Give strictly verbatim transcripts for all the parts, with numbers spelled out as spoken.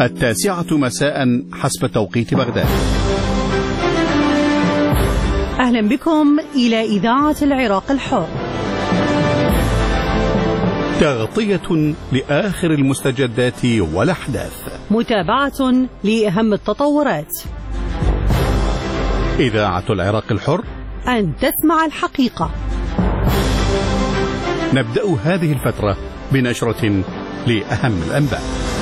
التاسعة مساء حسب توقيت بغداد. أهلا بكم إلى إذاعة العراق الحر، تغطية لآخر المستجدات والأحداث، متابعة لأهم التطورات. إذاعة العراق الحر، أن تسمع الحقيقة. نبدأ هذه الفترة بنشرة لأهم الأنباء.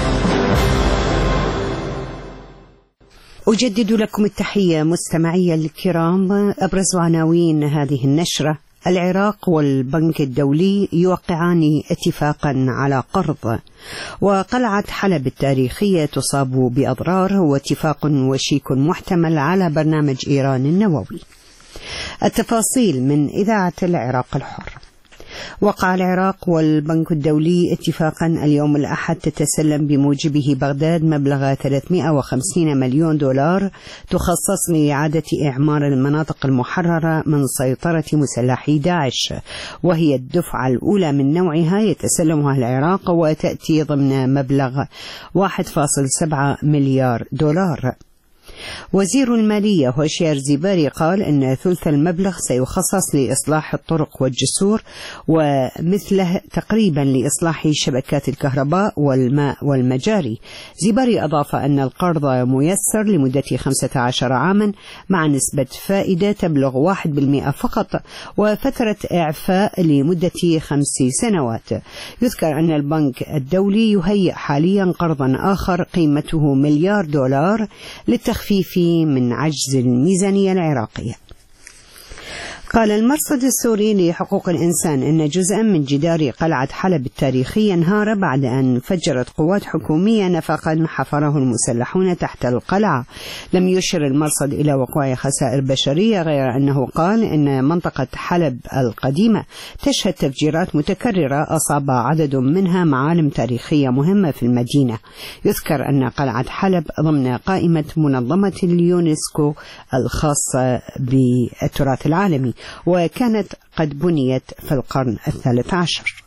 أجدد لكم التحية مستمعي الكرام. أبرز عناوين هذه النشرة: العراق والبنك الدولي يوقعان اتفاقا على قرض، وقلعة حلب التاريخية تصاب بأضرار، واتفاق وشيك محتمل على برنامج إيران النووي. التفاصيل من إذاعة العراق الحر. وقع العراق والبنك الدولي اتفاقا اليوم الأحد تتسلم بموجبه بغداد مبلغ ثلاثمئة وخمسين مليون دولار تخصص لإعادة إعمار المناطق المحررة من سيطرة مسلحي داعش، وهي الدفعة الأولى من نوعها يتسلمها العراق، وتأتي ضمن مبلغ واحد فاصلة سبعة مليار دولار. وزير المالية هوشيار زيباري قال إن ثلث المبلغ سيخصص لإصلاح الطرق والجسور، ومثله تقريبا لإصلاح شبكات الكهرباء والماء والمجاري. زيباري أضاف أن القرض ميسر لمدة خمسة عشر عاما مع نسبة فائدة تبلغ واحد بالمئة فقط، وفترة إعفاء لمدة خمس سنوات. يذكر أن البنك الدولي يهيئ حاليا قرضا آخر قيمته مليار دولار للتخفيف من عجز الميزانية العراقية. قال المرصد السوري لحقوق الإنسان إن جزءا من جدار قلعة حلب التاريخية انهار بعد أن فجرت قوات حكومية نفقا حفره المسلحون تحت القلعة. لم يشر المرصد إلى وقوع خسائر بشرية، غير أنه قال إن منطقة حلب القديمة تشهد تفجيرات متكررة أصاب عدد منها معالم تاريخية مهمة في المدينة. يذكر أن قلعة حلب ضمن قائمة منظمة اليونسكو الخاصة بالتراث العالمي، وكانت قد بنيت في القرن الثالث عشر.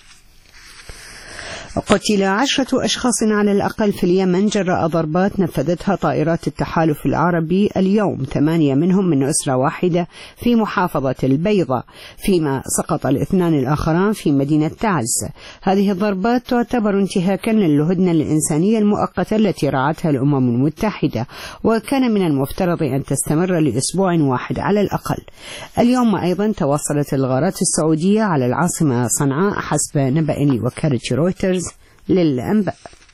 قتل عشرة أشخاص على الأقل في اليمن جراء ضربات نفذتها طائرات التحالف العربي اليوم، ثمانية منهم من أسرة واحدة في محافظة البيضاء، فيما سقط الاثنان الآخران في مدينة تعز. هذه الضربات تعتبر انتهاكا للهدنة الإنسانية المؤقتة التي رعتها الأمم المتحدة، وكان من المفترض أن تستمر لأسبوع واحد على الأقل. اليوم أيضا تواصلت الغارات السعودية على العاصمة صنعاء حسب نبأ لوكالة رويترز للأنباء.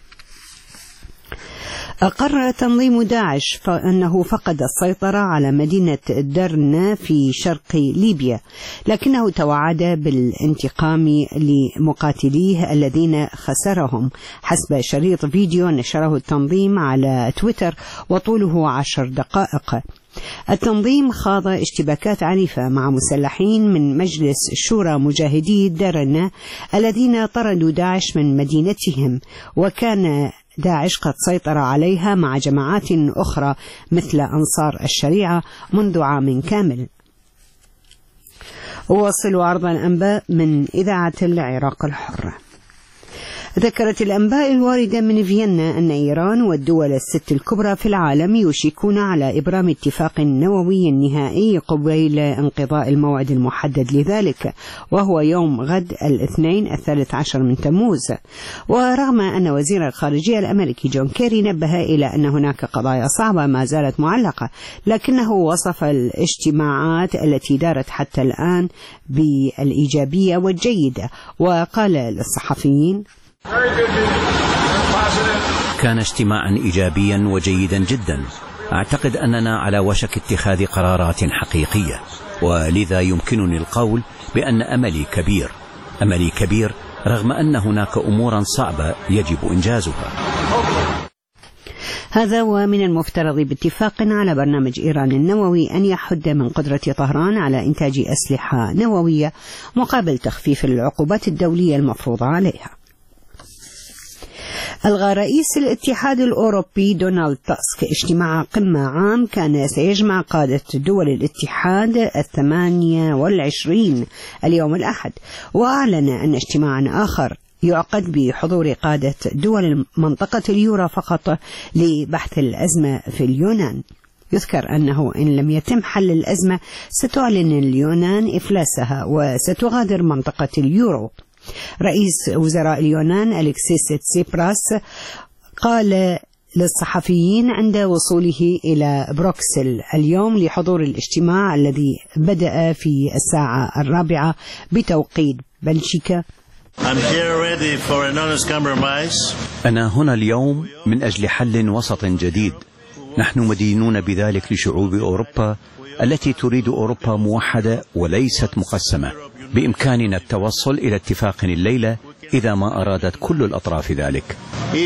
أقر تنظيم داعش أنه فقد السيطرة على مدينة درنا في شرق ليبيا، لكنه توعد بالانتقام لمقاتليه الذين خسرهم حسب شريط فيديو نشره التنظيم على تويتر وطوله عشر دقائق. التنظيم خاض اشتباكات عنيفة مع مسلحين من مجلس شورى مجاهدي درنا الذين طردوا داعش من مدينتهم، وكان داعش قد سيطر عليها مع جماعات أخرى مثل أنصار الشريعة منذ عام كامل. أواصل عرض الأنباء من إذاعة العراق الحر. ذكرت الأنباء الواردة من فيينا أن إيران والدول الست الكبرى في العالم يوشكون على إبرام اتفاق نووي نهائي قبيل انقضاء الموعد المحدد لذلك، وهو يوم غد الاثنين الثالث عشر من تموز. ورغم أن وزير الخارجية الأمريكي جون كيري نبه إلى أن هناك قضايا صعبة ما زالت معلقة، لكنه وصف الاجتماعات التي دارت حتى الآن بالإيجابية والجيدة، وقال للصحفيين: كان اجتماعا إيجابيا وجيدا جدا. أعتقد أننا على وشك اتخاذ قرارات حقيقية، ولذا يمكنني القول بأن أملي كبير أملي كبير رغم أن هناك أمورا صعبة يجب إنجازها. هذا ومن المفترض باتفاق على برنامج إيران النووي أن يحد من قدرة طهران على إنتاج أسلحة نووية مقابل تخفيف العقوبات الدولية المفروضة عليها. ألغى رئيس الاتحاد الأوروبي دونالد تاسك اجتماع قمة عام كان سيجمع قادة دول الاتحاد الثمانية والعشرين اليوم الأحد، وأعلن أن اجتماعا آخر يعقد بحضور قادة دول منطقة اليورو فقط لبحث الأزمة في اليونان. يذكر أنه إن لم يتم حل الأزمة ستعلن اليونان إفلاسها وستغادر منطقة اليورو. رئيس وزراء اليونان أليكسيس تسيبراس قال للصحفيين عند وصوله إلى بروكسل اليوم لحضور الاجتماع الذي بدأ في الساعة الرابعة بتوقيت بلجيكا: أنا هنا اليوم من أجل حل وسط جديد. نحن مدينون بذلك لشعوب أوروبا التي تريد أوروبا موحدة وليست مقسمة. بإمكاننا التوصل إلى اتفاق الليلة إذا ما أرادت كل الأطراف ذلك.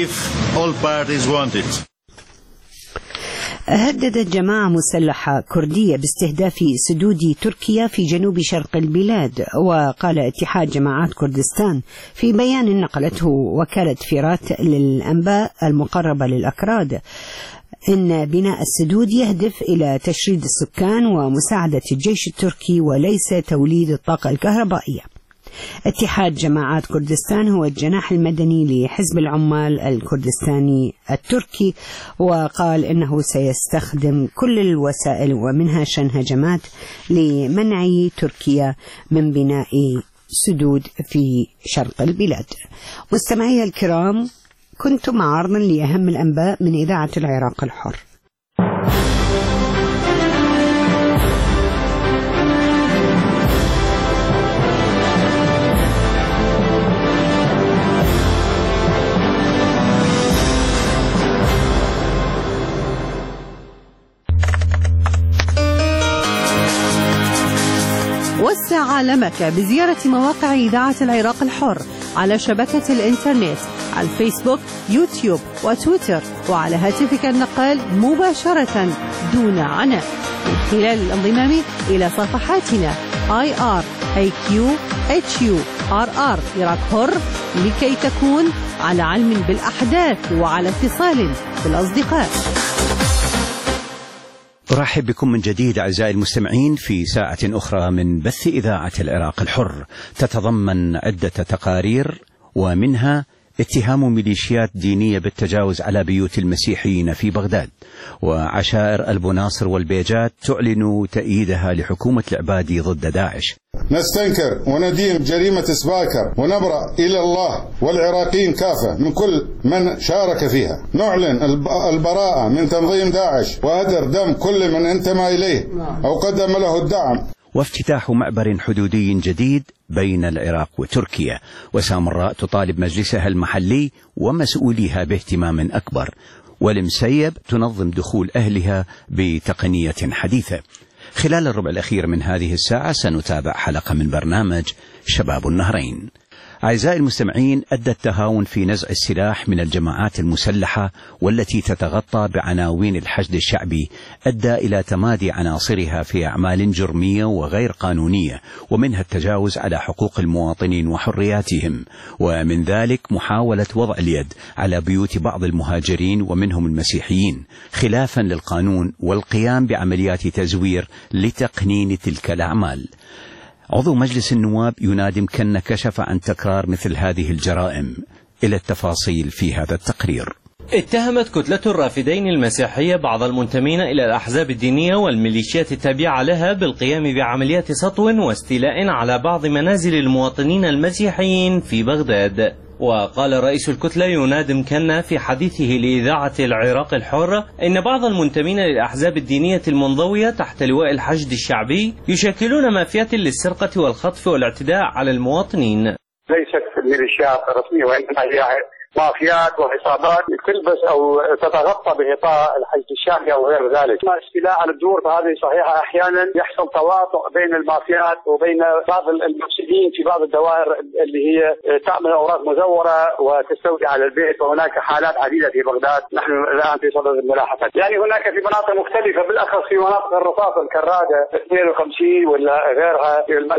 هددت جماعة مسلحة كردية باستهداف سدود تركيا في جنوب شرق البلاد. وقال اتحاد جماعات كردستان في بيان نقلته وكالة فيرات للأنباء المقربة للأكراد إن بناء السدود يهدف إلى تشريد السكان ومساعدة الجيش التركي وليس توليد الطاقة الكهربائية. اتحاد جماعات كردستان هو الجناح المدني لحزب العمال الكردستاني التركي، وقال إنه سيستخدم كل الوسائل ومنها شن هجمات لمنع تركيا من بناء سدود في شرق البلاد. مستمعي الكرام، كنتم عرضا لأهم الأنباء من إذاعة العراق الحر. وسع عالمك بزيارة مواقع إذاعة العراق الحر على شبكة الإنترنت، على الفيسبوك، يوتيوب وتويتر، وعلى هاتفك النقال مباشرة دون عناء من خلال الانضمام إلى صفحاتنا آي آر إيه كيو إتش يو آر آر عراق حر لكي تكون على علم بالأحداث وعلى اتصال بالأصدقاء. أرحب بكم من جديد أعزائي المستمعين في ساعة أخرى من بث إذاعة العراق الحر، تتضمن عدة تقارير ومنها اتهام ميليشيات دينية بالتجاوز على بيوت المسيحيين في بغداد، وعشائر البناصر والبيجات تعلن تأييدها لحكومة العبادي ضد داعش. نستنكر وندين جريمة سباكر ونبرأ إلى الله والعراقيين كافة من كل من شارك فيها. نعلن البراءة من تنظيم داعش وهدر دم كل من انتمى إليه أو قدم له الدعم. وافتتاح معبر حدودي جديد بين العراق وتركيا، وسامراء تطالب مجلسها المحلي ومسؤوليها باهتمام أكبر، والمسيب تنظم دخول أهلها بتقنية حديثة. خلال الربع الأخير من هذه الساعة سنتابع حلقة من برنامج شباب النهرين. أعزائي المستمعين، أدى التهاون في نزع السلاح من الجماعات المسلحة والتي تتغطى بعناوين الحشد الشعبي أدى إلى تمادي عناصرها في أعمال جرمية وغير قانونية، ومنها التجاوز على حقوق المواطنين وحرياتهم، ومن ذلك محاولة وضع اليد على بيوت بعض المهاجرين ومنهم المسيحيين خلافا للقانون، والقيام بعمليات تزوير لتقنين تلك الأعمال. عضو مجلس النواب ينادي مكنا كشف عن تكرار مثل هذه الجرائم. إلى التفاصيل في هذا التقرير. اتهمت كتلة الرافدين المسيحية بعض المنتمين إلى الأحزاب الدينية والميليشيات التابعة لها بالقيام بعمليات سطو واستيلاء على بعض منازل المواطنين المسيحيين في بغداد. وقال رئيس الكتلة ينادي مكنا في حديثه لإذاعة العراق الحر إن بعض المنتمين للأحزاب الدينية المنضوية تحت لواء الحشد الشعبي يشكلون مافيات للسرقة والخطف والاعتداء على المواطنين. ليست الميليشيات الرسمية، وإنما هي مافيات وعصابات تلبس أو تتغطى بغطاء الحشد الشعبي أو غير ذلك. استيلاء على الدور فهذه صحيحة، أحيانا يحصل تواطؤ بين المافيات وبين بعض المفسدين في بعض الدوائر اللي هي تعمل أوراق مزورة وتستولي على البيت، وهناك حالات عديدة في بغداد نحن الآن في صدد الملاحقة. يعني هناك في مناطق مختلفة، بالأخص في مناطق الرصاص الكرادة اثنين وخمسين ولا غيرها في المجبر.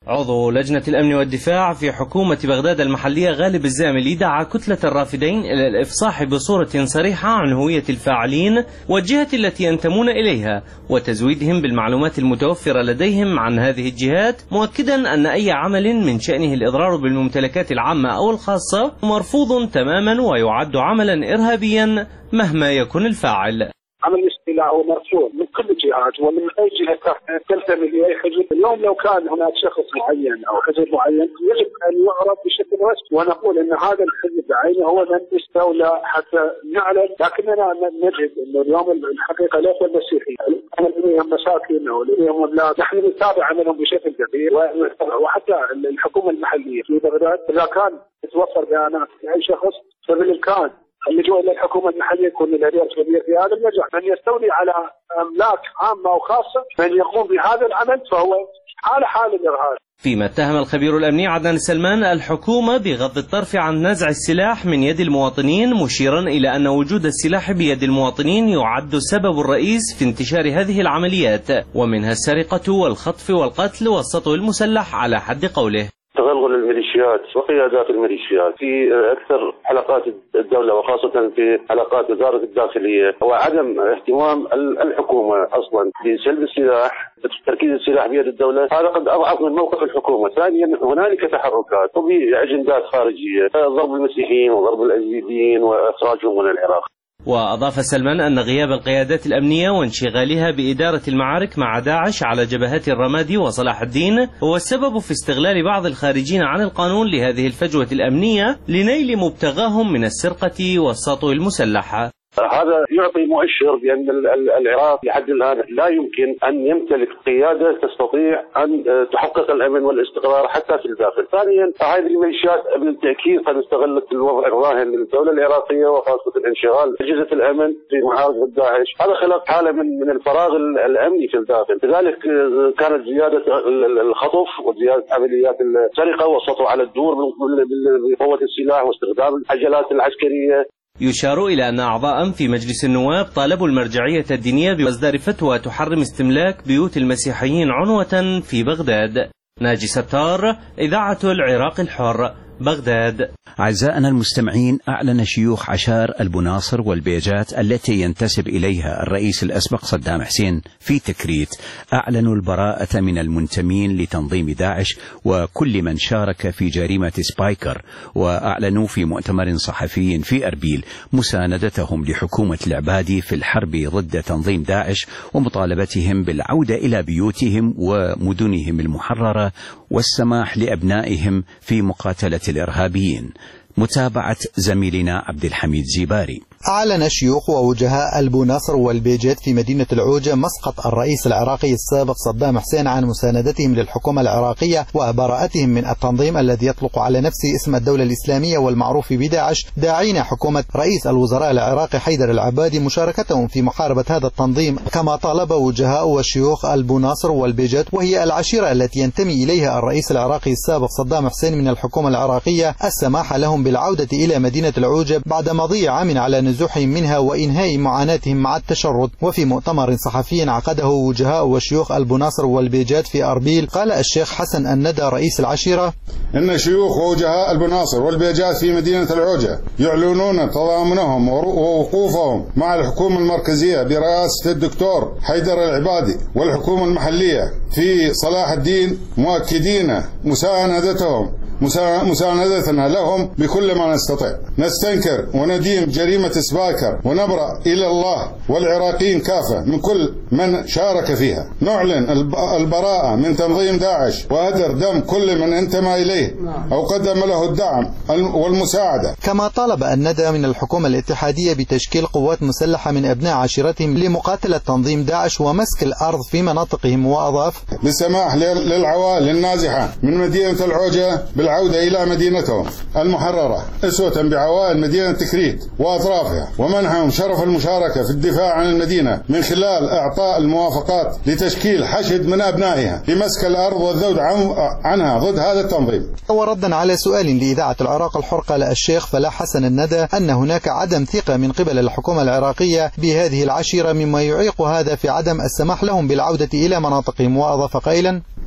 عضو لجنة الأمن والدفاع في حكومة بغداد المحلية غالب الزاملي دعا كتلة الرافدين إلى الإفصاح بصورة صريحة عن هوية الفاعلين والجهة التي ينتمون إليها وتزويدهم بالمعلومات المتوفرة لديهم عن هذه الجهات، مؤكدا أن أي عمل من شأنه الإضرار بالممتلكات العامة أو الخاصة مرفوض تماما ويعد عملا إرهابيا مهما يكن الفاعل. عمل الاستيلاء هو مرفوض من كل الجهات ومن اي جهه تنتمي لاي حزب. اليوم لو كان هناك شخص معين او حزب معين يجب ان يعرف بشكل رسمي ونقول ان هذا الحزب بعينه هو من استولى حتى نعلن، لكننا نجد انه اليوم الحقيقه ليس المسيحيين لديهم مساكن او لديهم املاك، نحن نتابع عملهم بشكل دقيق وحتى الحكومه المحليه في بغداد اذا كان تتوفر بيانات لاي شخص فبالامكان اللجوء الى الحكومه المحليه يكون لديها مسؤوليه في هذا النجاح. من يستولي على املاك عامه وخاصه من يقوم بهذا العمل فهو حال حال الارهاب. فيما اتهم الخبير الامني عدنان السلمان الحكومه بغض الطرف عن نزع السلاح من يد المواطنين، مشيرا الى ان وجود السلاح بيد المواطنين يعد السبب الرئيس في انتشار هذه العمليات، ومنها السرقه والخطف والقتل والسطو المسلح على حد قوله. تغلغل الميليشيات وقيادات الميليشيات في أكثر حلقات الدولة وخاصة في حلقات وزارة الداخلية، وعدم اهتمام الحكومة أصلا بسلب السلاح، تركيز السلاح بيد الدولة، هذا قد أضعف من موقف الحكومة. ثانيا هنالك تحركات وبأجندات خارجية، ضرب المسيحيين وضرب الأزيديين وإخراجهم من العراق. وأضاف سلمان أن غياب القيادات الأمنية وانشغالها بإدارة المعارك مع داعش على جبهات الرمادي وصلاح الدين هو السبب في استغلال بعض الخارجين عن القانون لهذه الفجوة الأمنية لنيل مبتغاهم من السرقة والسطو المسلح. هذا يعطي مؤشر بأن العراق لحد الآن لا يمكن أن يمتلك قيادة تستطيع أن تحقق الأمن والاستقرار حتى في الداخل. ثانيا هذه الميليشيات بالتأكيد قد استغلت الوضع الراهن للدولة العراقية وخاصة انشغال أجهزة الأمن في محاربة داعش، هذا خلق حالة من من الفراغ الأمني في الداخل. لذلك كانت زيادة الخطف وزيادة عمليات السرقة والسطو على الدور بقوة السلاح واستخدام العجلات العسكرية. يشار إلى أن أعضاء في مجلس النواب طالبوا المرجعية الدينية بإصدار فتوى تحرم استملاك بيوت المسيحيين عنوة في بغداد. ناجي ستار، إذاعة العراق الحر، بغداد. أعزائنا المستمعين، أعلن شيوخ عشار البناصر والبيجات التي ينتسب إليها الرئيس الأسبق صدام حسين في تكريت، أعلنوا البراءة من المنتمين لتنظيم داعش وكل من شارك في جريمة سبايكر، وأعلنوا في مؤتمر صحفي في أربيل مساندتهم لحكومة العبادي في الحرب ضد تنظيم داعش ومطالبتهم بالعودة إلى بيوتهم ومدنهم المحررة والسماح لأبنائهم في مقاتلة الإرهابيين. متابعة زميلنا عبد الحميد زيباري. أعلن شيوخ ووجهاء البناصر والبيجات في مدينة العوجة مسقط الرئيس العراقي السابق صدام حسين عن مساندتهم للحكومة العراقية وبراءتهم من التنظيم الذي يطلق على نفسه اسم الدولة الإسلامية والمعروف بداعش، داعين حكومة رئيس الوزراء العراقي حيدر العبادي مشاركتهم في محاربة هذا التنظيم، كما طالب وجهاء وشيوخ البناصر والبيجات وهي العشيرة التي ينتمي إليها الرئيس العراقي السابق صدام حسين من الحكومة العراقية السماح لهم بالعودة إلى مدينة العوجة بعد مضي عام على نزوحهم منها وإنهاء معاناتهم مع التشرد. وفي مؤتمر صحفي عقده وجهاء وشيوخ البناصر والبيجات في أربيل، قال الشيخ حسن الندى رئيس العشيرة: إن شيوخ ووجهاء البناصر والبيجات في مدينة العوجة يعلنون تضامنهم ووقوفهم مع الحكومة المركزية برئاسة الدكتور حيدر العبادي والحكومة المحلية في صلاح الدين، مؤكدين مساندتهم مساندتنا لهم بكل ما نستطيع. نستنكر وندين جريمة سبايكر ونبرأ إلى الله والعراقيين كافة من كل من شارك فيها. نعلن البراءة من تنظيم داعش وهدر دم كل من انتمى إليه أو قدم له الدعم والمساعدة. كما طالب الندى من الحكومة الاتحادية بتشكيل قوات مسلحة من أبناء عشيرتهم لمقاتلة تنظيم داعش ومسك الأرض في مناطقهم، وأضاف: بالسماح للعوائل النازحة من مدينة العوجة بالعودة إلى مدينتهم المحررة أسوة بعوائل مدينة تكريت وأطرافها، ومنحهم شرف المشاركة في الدفاع عن المدينة من خلال إعطاء الموافقات لتشكيل حشد من أبنائها لمسك الأرض والذود عنها ضد هذا التنظيم. وردا على سؤال لإذاعة العراق الحر، قال الشيخ فلاح حسن الندى أن هناك عدم ثقة من قبل الحكومة العراقية بهذه العشيرة مما يعيق هذا في عدم السماح لهم بالعودة إلى مناطقهم، وأضاف قائلا: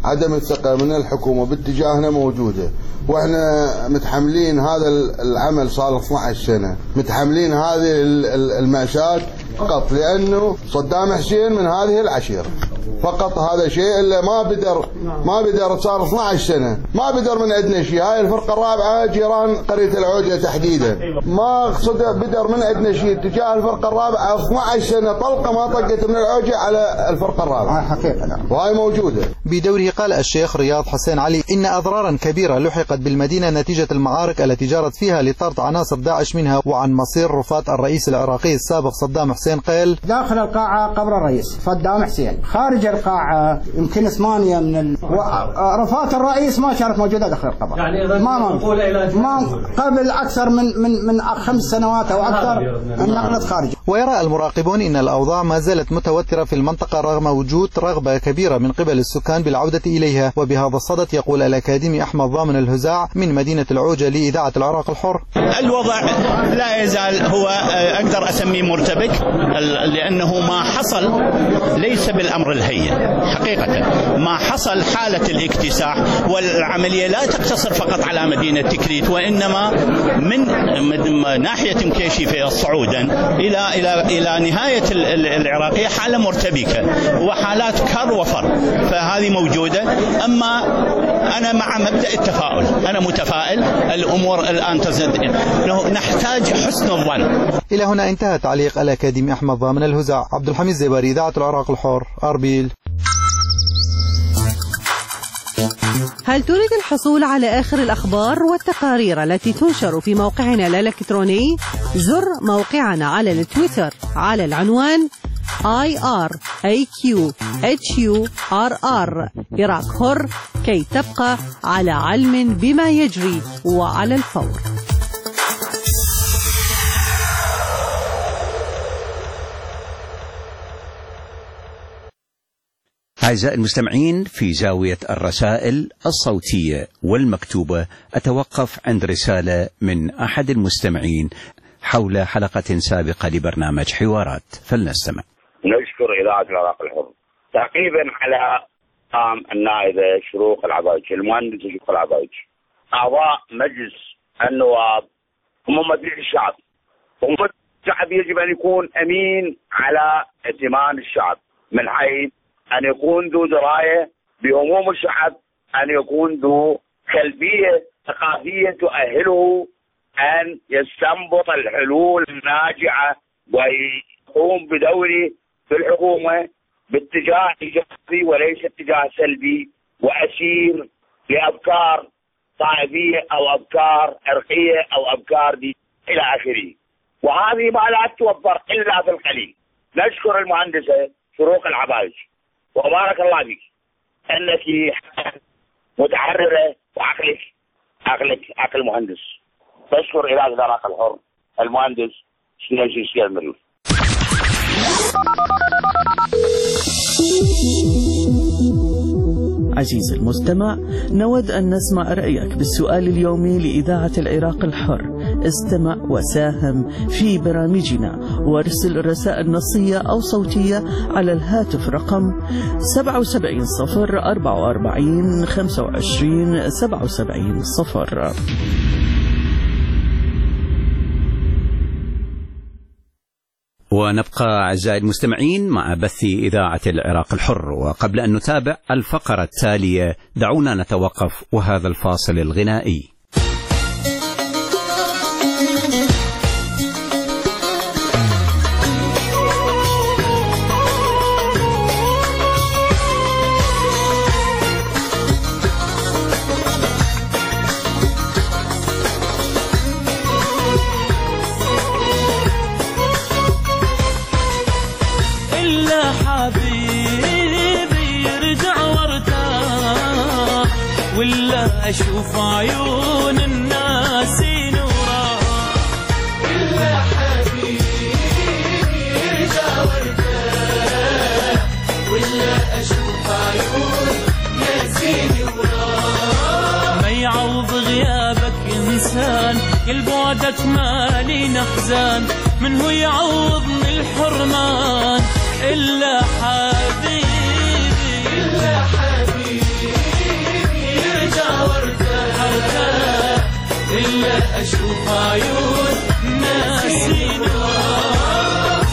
عدم الثقة من الحكومة باتجاهنا موجودة، واحنا متحملين هذا العمل صار اثنتي عشرة سنة، متحملين هذه المأساة فقط لأنه صدام حسين من هذه العشيرة فقط. هذا شيء اللي ما بدر ما بدر صار اثنتي عشرة سنة ما بدر من عندنا شيء. هاي الفرقة الرابعة جيران قرية العوجة تحديدا ما بدر من عندنا شيء تجاه الفرقة الرابعة. اثنتي عشرة سنة طلقة ما طقت من العوجة على الفرقة الرابعة حقيقة، وهاي موجودة. بدوره قال الشيخ رياض حسين علي إن أضرارا كبيرة لحقت بالمدينة نتيجة المعارك التي جرت فيها لطرد عناصر داعش منها. وعن مصير رفات الرئيس العراقي السابق صدام حسين قال: داخل القاعة قبر الرئيس صدام حسين، خارج القاعة يمكن ثمانية من ال... رفات الرئيس ما كانت موجودة داخل القبر، يعني ما ما قبل أكثر من من من خمس سنوات أو أكثر النقلت خارج. ويرى المراقبون إن الأوضاع ما زالت متوترة في المنطقة رغم وجود رغبة كبيرة من قبل السكان بالعودة إليها. وبهذا الصدد يقول الأكاديمي أحمد ضامن الهزاع من مدينة العوجة لإذاعة العراق الحر: الوضع لا يزال هو أقدر أسميه مرتبك، لأنه ما حصل ليس بالأمر الهين حقيقة. ما حصل حالة الاكتساح، والعملية لا تقتصر فقط على مدينة تكريت، وإنما من ناحية مكيشفة صعودا إلى إلى إلى نهاية العراقية حالة مرتبكة وحالات كر وفر، فهذه موجودة. أما أنا مع مبدأ التفاؤل، أنا متفائل. الأمور الآن تزداد، نحتاج حسن الظن. إلى هنا انتهى تعليق الأكاديمي أحمد ضامن الهزاع. عبد الحميد زباري، إذاعة العراق الحر، أربيل. هل تريد الحصول على آخر الأخبار والتقارير التي تنشر في موقعنا الإلكتروني؟ زر موقعنا على التويتر على العنوان آي آر إيه كيو إتش يو آر آر عراق حر كي تبقى على علم بما يجري وعلى الفور. أعزائي المستمعين، في زاوية الرسائل الصوتية والمكتوبة أتوقف عند رسالة من أحد المستمعين حول حلقة سابقة لبرنامج حوارات، فلنستمع. نشكر إذاعة العراق الحر. تقريبا على قام النائبة شروق العبايج، المهندس شروق العبايج، أعضاء مجلس النواب هم ممثلي الشعب، وممثل الشعب يجب أن يكون أمين على ائتمان الشعب، من حيث أن يكون ذو دراية بهموم الشعب، أن يكون ذو خلفية ثقافية تؤهله أن يستنبط الحلول الناجعة ويقوم بدوره في الحكومة باتجاه إيجابي وليس اتجاه سلبي وأسير لأفكار طائفية أو أفكار عرقية أو أفكار دي إلى آخره. وهذه ما لا توفر إلا في القليل. نشكر المهندسة شروق العبايج وبارك الله فيك انك متحرره وعقلك عقلك عقل مهندس. بشكر إذاعة العراق الحر المهندس سنيجي سيال مريوف. عزيزي المستمع، نود أن نسمع رأيك بالسؤال اليومي لإذاعة العراق الحر. استمع وساهم في برامجنا وارسل رسائل نصية أو صوتية على الهاتف رقم سبعة وسبعين صفر أربعة وأربعين خمسة وعشرين سبعة وسبعين صفر. ونبقى أعزائي المستمعين مع بث إذاعة العراق الحر، وقبل أن نتابع الفقرة التالية دعونا نتوقف وهذا الفاصل الغنائي. أشوف عيون الناس نورا، إلا حبيبي يرجع وارتاح، ولا أشوف عيون ناس نورا. ما يعوض غيابك إنسان، كل بعدك مالي نحزان، من هو يعوضني الحرمان إلا حبيبي، إلا حبيبي ولا أشوف عيون ناسي نورا.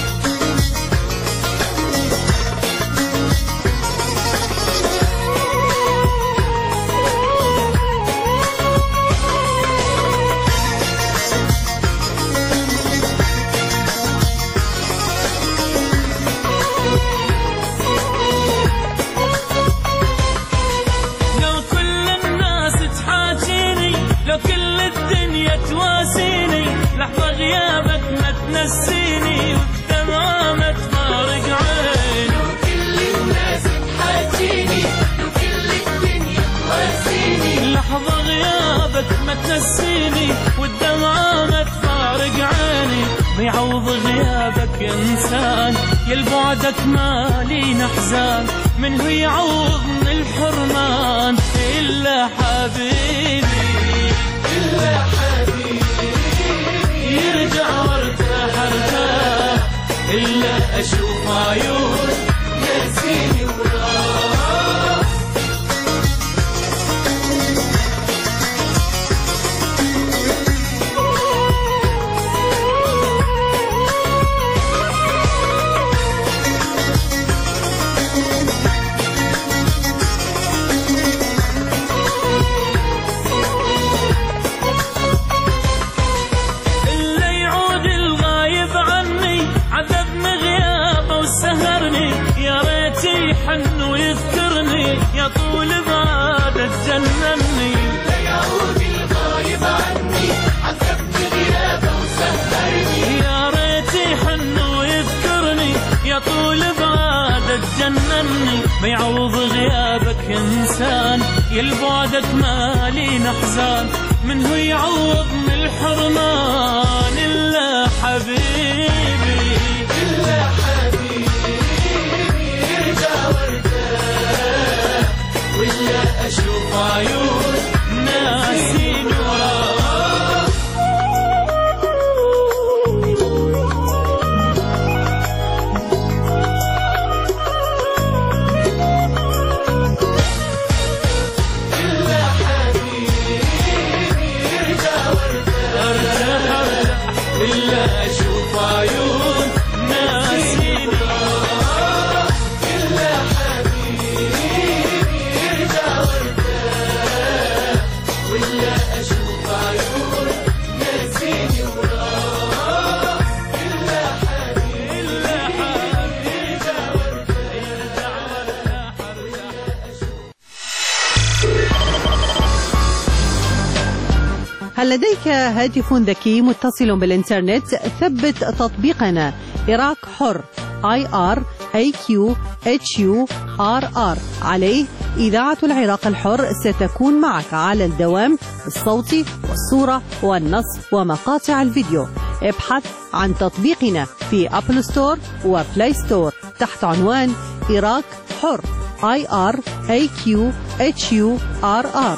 كل الدنيا تواسيني لحظة غيابك ما تنسيني والدمعة ما تفارق عيني. لو كل الناس تحاجيني لو كل الدنيا تواسيني لحظة غيابك ما تنسيني والدمعة ما تفارق عيني. ما يعوض غيابك إنسان يلبعدك مالي نحزان من هو يعوض من الحرمان إلا حبيبي إلا حبيبي يرجع وارتاح ارتاح إلا أشوف عيون ناسيني وراح. يا ريتي يحن ويذكرني يا طول بعد تجنني. لا يعود الغايب عني عذبني غيابه وسهرني. يا ريتي يحن ويذكرني يا طول بعد تجنني. ما يعوض غيابك إنسان يلبعدك مالي نحزان من هو يعوض من الحرمان إلا حبيبي إلا حبيبي ولا أشوف عيون ناسي نورا. إلا حبيبي يرجع وارتاح إلا أشوف عيون ناسي نورا. إلا حبيبي ولا أشوف عيون ناسيني وراح. إلا حبيبي إلا حبيبي يرجع وارتاح هل لديك هاتف ذكي متصل بالإنترنت؟ ثبت تطبيقنا عراق حر آي آر إيه كيو إتش يو آر آر. عليه إذاعة العراق الحر ستكون معك على الدوام بالصوت والصورة والنص ومقاطع الفيديو. ابحث عن تطبيقنا في أبل ستور وبلاي ستور تحت عنوان عراق حر آي آر إيه كيو إتش يو آر آر.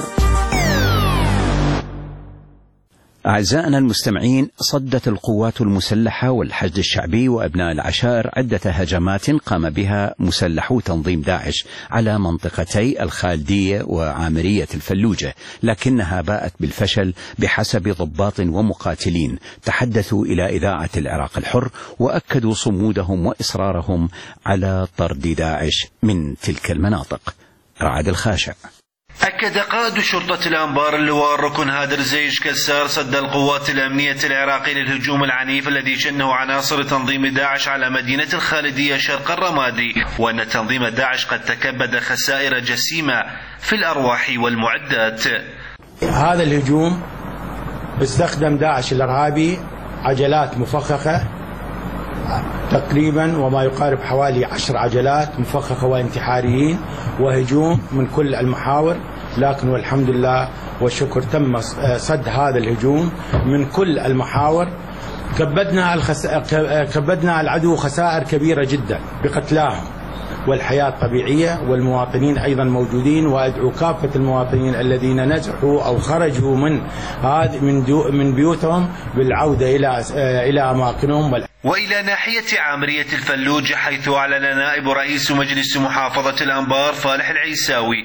أعزائنا المستمعين، صدت القوات المسلحة والحشد الشعبي وأبناء العشائر عدة هجمات قام بها مسلحو تنظيم داعش على منطقتي الخالدية وعامرية الفلوجة، لكنها باءت بالفشل بحسب ضباط ومقاتلين تحدثوا إلى إذاعة العراق الحر وأكدوا صمودهم وإصرارهم على طرد داعش من تلك المناطق. رعد الخاشع. أكد قائد شرطة الأنبار اللواء الركن هادر زيش كسار صد القوات الأمنية العراقية للهجوم العنيف الذي شنه عناصر تنظيم داعش على مدينة الخالدية شرق الرمادي، وأن تنظيم داعش قد تكبد خسائر جسيمة في الأرواح والمعدات. هذا الهجوم استخدم داعش الإرهابي عجلات مفخخة تقريبا وما يقارب حوالي عشر عجلات مفخخة وانتحاريين، وهجوم من كل المحاور، لكن والحمد لله والشكر تم صد هذا الهجوم من كل المحاور. كبدنا الخس... كبدنا العدو خسائر كبيرة جدا بقتلاهم، والحياة طبيعية والمواطنين أيضا موجودين. وأدعو كافة المواطنين الذين نزحوا أو خرجوا من هذه من, دو... من بيوتهم بالعودة إلى إلى أماكنهم. وإلى ناحية عامرية الفلوج، حيث أعلن نائب رئيس مجلس محافظة الأنبار فالح العيساوي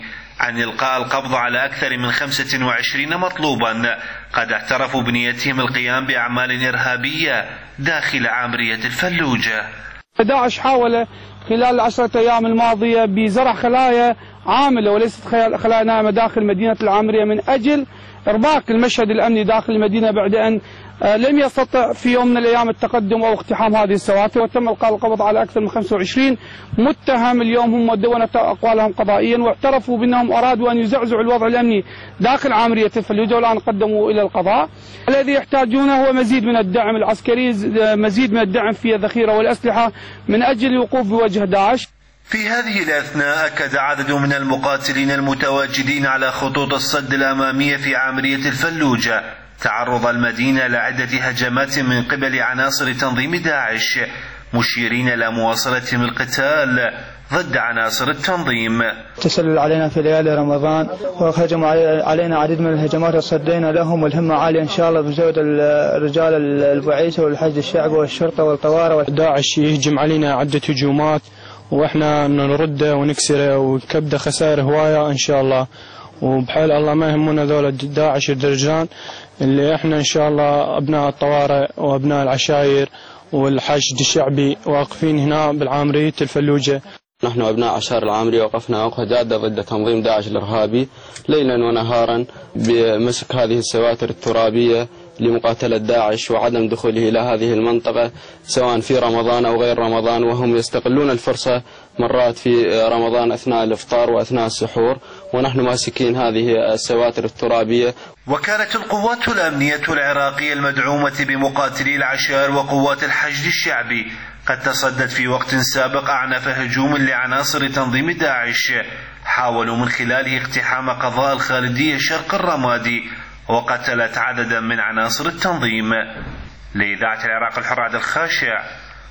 عن إلقاء القبض على أكثر من خمسة وعشرين مطلوبا قد اعترفوا بنيتهم القيام بأعمال إرهابية داخل عامرية الفلوجة. داعش حاول خلال العشرة أيام الماضية بزرع خلايا عاملة وليست خلايا ناعمة داخل مدينة العامرية من أجل إرباك المشهد الأمني داخل المدينة بعد أن لم يستطع في يوم من الأيام التقدم أو اقتحام هذه السواتر، وتم إلقاء القبض على أكثر من خمسة وعشرين متهم. اليوم هم دونت أقوالهم قضائيا واعترفوا بأنهم أرادوا أن يزعزعوا الوضع الأمني داخل عامرية الفلوجة، والآن قدموا إلى القضاء. الذي يحتاجونه هو مزيد من الدعم العسكري، مزيد من الدعم في الذخيرة والأسلحة من أجل الوقوف بوجه داعش. في هذه الأثناء أكد عدد من المقاتلين المتواجدين على خطوط الصد الأمامية في عامرية الفلوجة تعرض المدينة لعدة هجمات من قبل عناصر تنظيم داعش، مشيرين إلى مواصلتهم القتال ضد عناصر التنظيم. تسلل علينا في ليالي رمضان وهجموا علينا عديد من الهجمات وصدينا لهم، والهمة عالية إن شاء الله بزود الرجال البعيثة والحشد الشعبي والشرطة والطوارئ. داعش يهجم علينا عدة هجومات واحنا نرده ونكسره وكبده خسائر هوايه ان شاء الله، وبحال الله ما يهمنا ذول داعش الدرجان اللي احنا ان شاء الله ابناء الطوارئ وابناء العشائر والحشد الشعبي واقفين هنا بالعامرية الفلوجة. نحن ابناء عشائر العامرية وقفنا وقفة جادة ضد تنظيم داعش الارهابي ليلا ونهارا بمسك هذه السواتر الترابية لمقاتلة داعش وعدم دخوله إلى هذه المنطقة سواء في رمضان أو غير رمضان، وهم يستغلون الفرصة مرات في رمضان أثناء الإفطار وأثناء السحور ونحن ماسكين هذه السواتر الترابية. وكانت القوات الأمنية العراقية المدعومة بمقاتلي العشائر وقوات الحشد الشعبي قد تصدت في وقت سابق أعنف هجوم لعناصر تنظيم داعش حاولوا من خلاله اقتحام قضاء الخالدية شرق الرمادي وقتلت عددا من عناصر التنظيم. لإذاعة العراق الحر عبد الخاشع،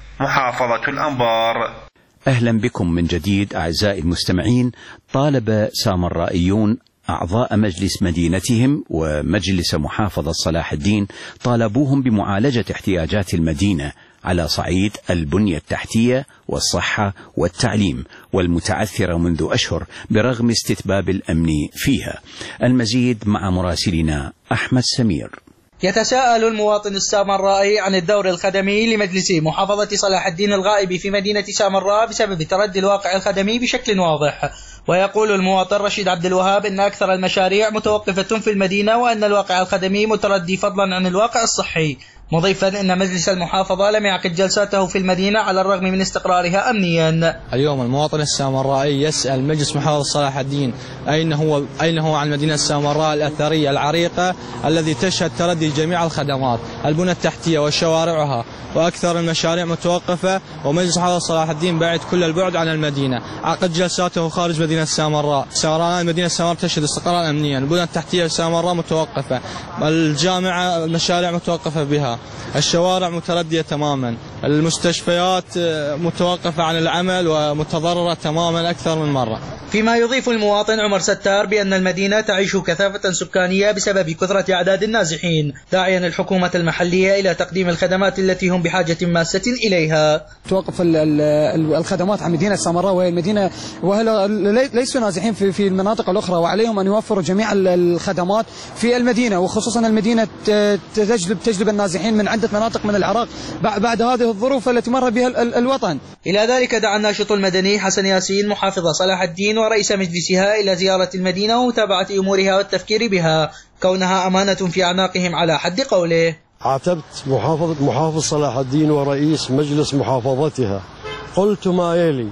محافظة الأنبار. أهلا بكم من جديد أعزائي المستمعين. طالب سامرائيون أعضاء مجلس مدينتهم ومجلس محافظة صلاح الدين طالبوهم بمعالجة احتياجات المدينة على صعيد البنية التحتية والصحة والتعليم والمتعثرة منذ أشهر برغم استتباب الأمن فيها. المزيد مع مراسلنا أحمد سمير. يتساءل المواطن السامرائي عن الدور الخدمي لمجلس محافظة صلاح الدين الغائب في مدينة سامراء بسبب تردي الواقع الخدمي بشكل واضح. ويقول المواطن رشيد عبد الوهاب أن أكثر المشاريع متوقفة في المدينة وأن الواقع الخدمي متردي فضلا عن الواقع الصحي، مضيفا أن مجلس المحافظة لم يعقد جلساته في المدينة على الرغم من استقرارها أمنيا. اليوم المواطن السامرائي يسأل مجلس محافظة صلاح الدين أين هو أين هو عن مدينة سامراء الأثرية العريقة الذي تشهد تردي جميع الخدمات، البنى التحتية وشوارعها، وأكثر المشاريع متوقفة، ومجلس محافظة صلاح الدين بعد كل البعد عن المدينة. عقد جلساته خارج مدينة سامراء. سامراء مدينة سامراء تشهد استقرار أمنيا، البنى التحتية سامراء متوقفة، الجامعة المشاريع متوقفة بها، الشوارع متردية تماما، المستشفيات متوقفة عن العمل ومتضررة تماما أكثر من مرة. فيما يضيف المواطن عمر ستار بأن المدينة تعيش كثافة سكانية بسبب كثرة أعداد النازحين، داعيا الحكومة المحلية إلى تقديم الخدمات التي هم بحاجة ماسة إليها. توقف الخدمات عن مدينة سامراء وهي المدينة وهلا ليسوا نازحين في في المناطق الأخرى، وعليهم أن يوفروا جميع الخدمات في المدينة، وخصوصا المدينة تجلب تجلب النازحين من عدة مناطق من العراق بعد هذه الظروف التي مر بها الوطن. إلى ذلك دعا الناشط المدني حسن ياسين محافظ صلاح الدين ورئيس مجلسها إلى زيارة المدينة ومتابعة أمورها والتفكير بها كونها أمانة في أعناقهم على حد قوله. عاتبت محافظة محافظ صلاح الدين ورئيس مجلس محافظتها، قلت ما يلي: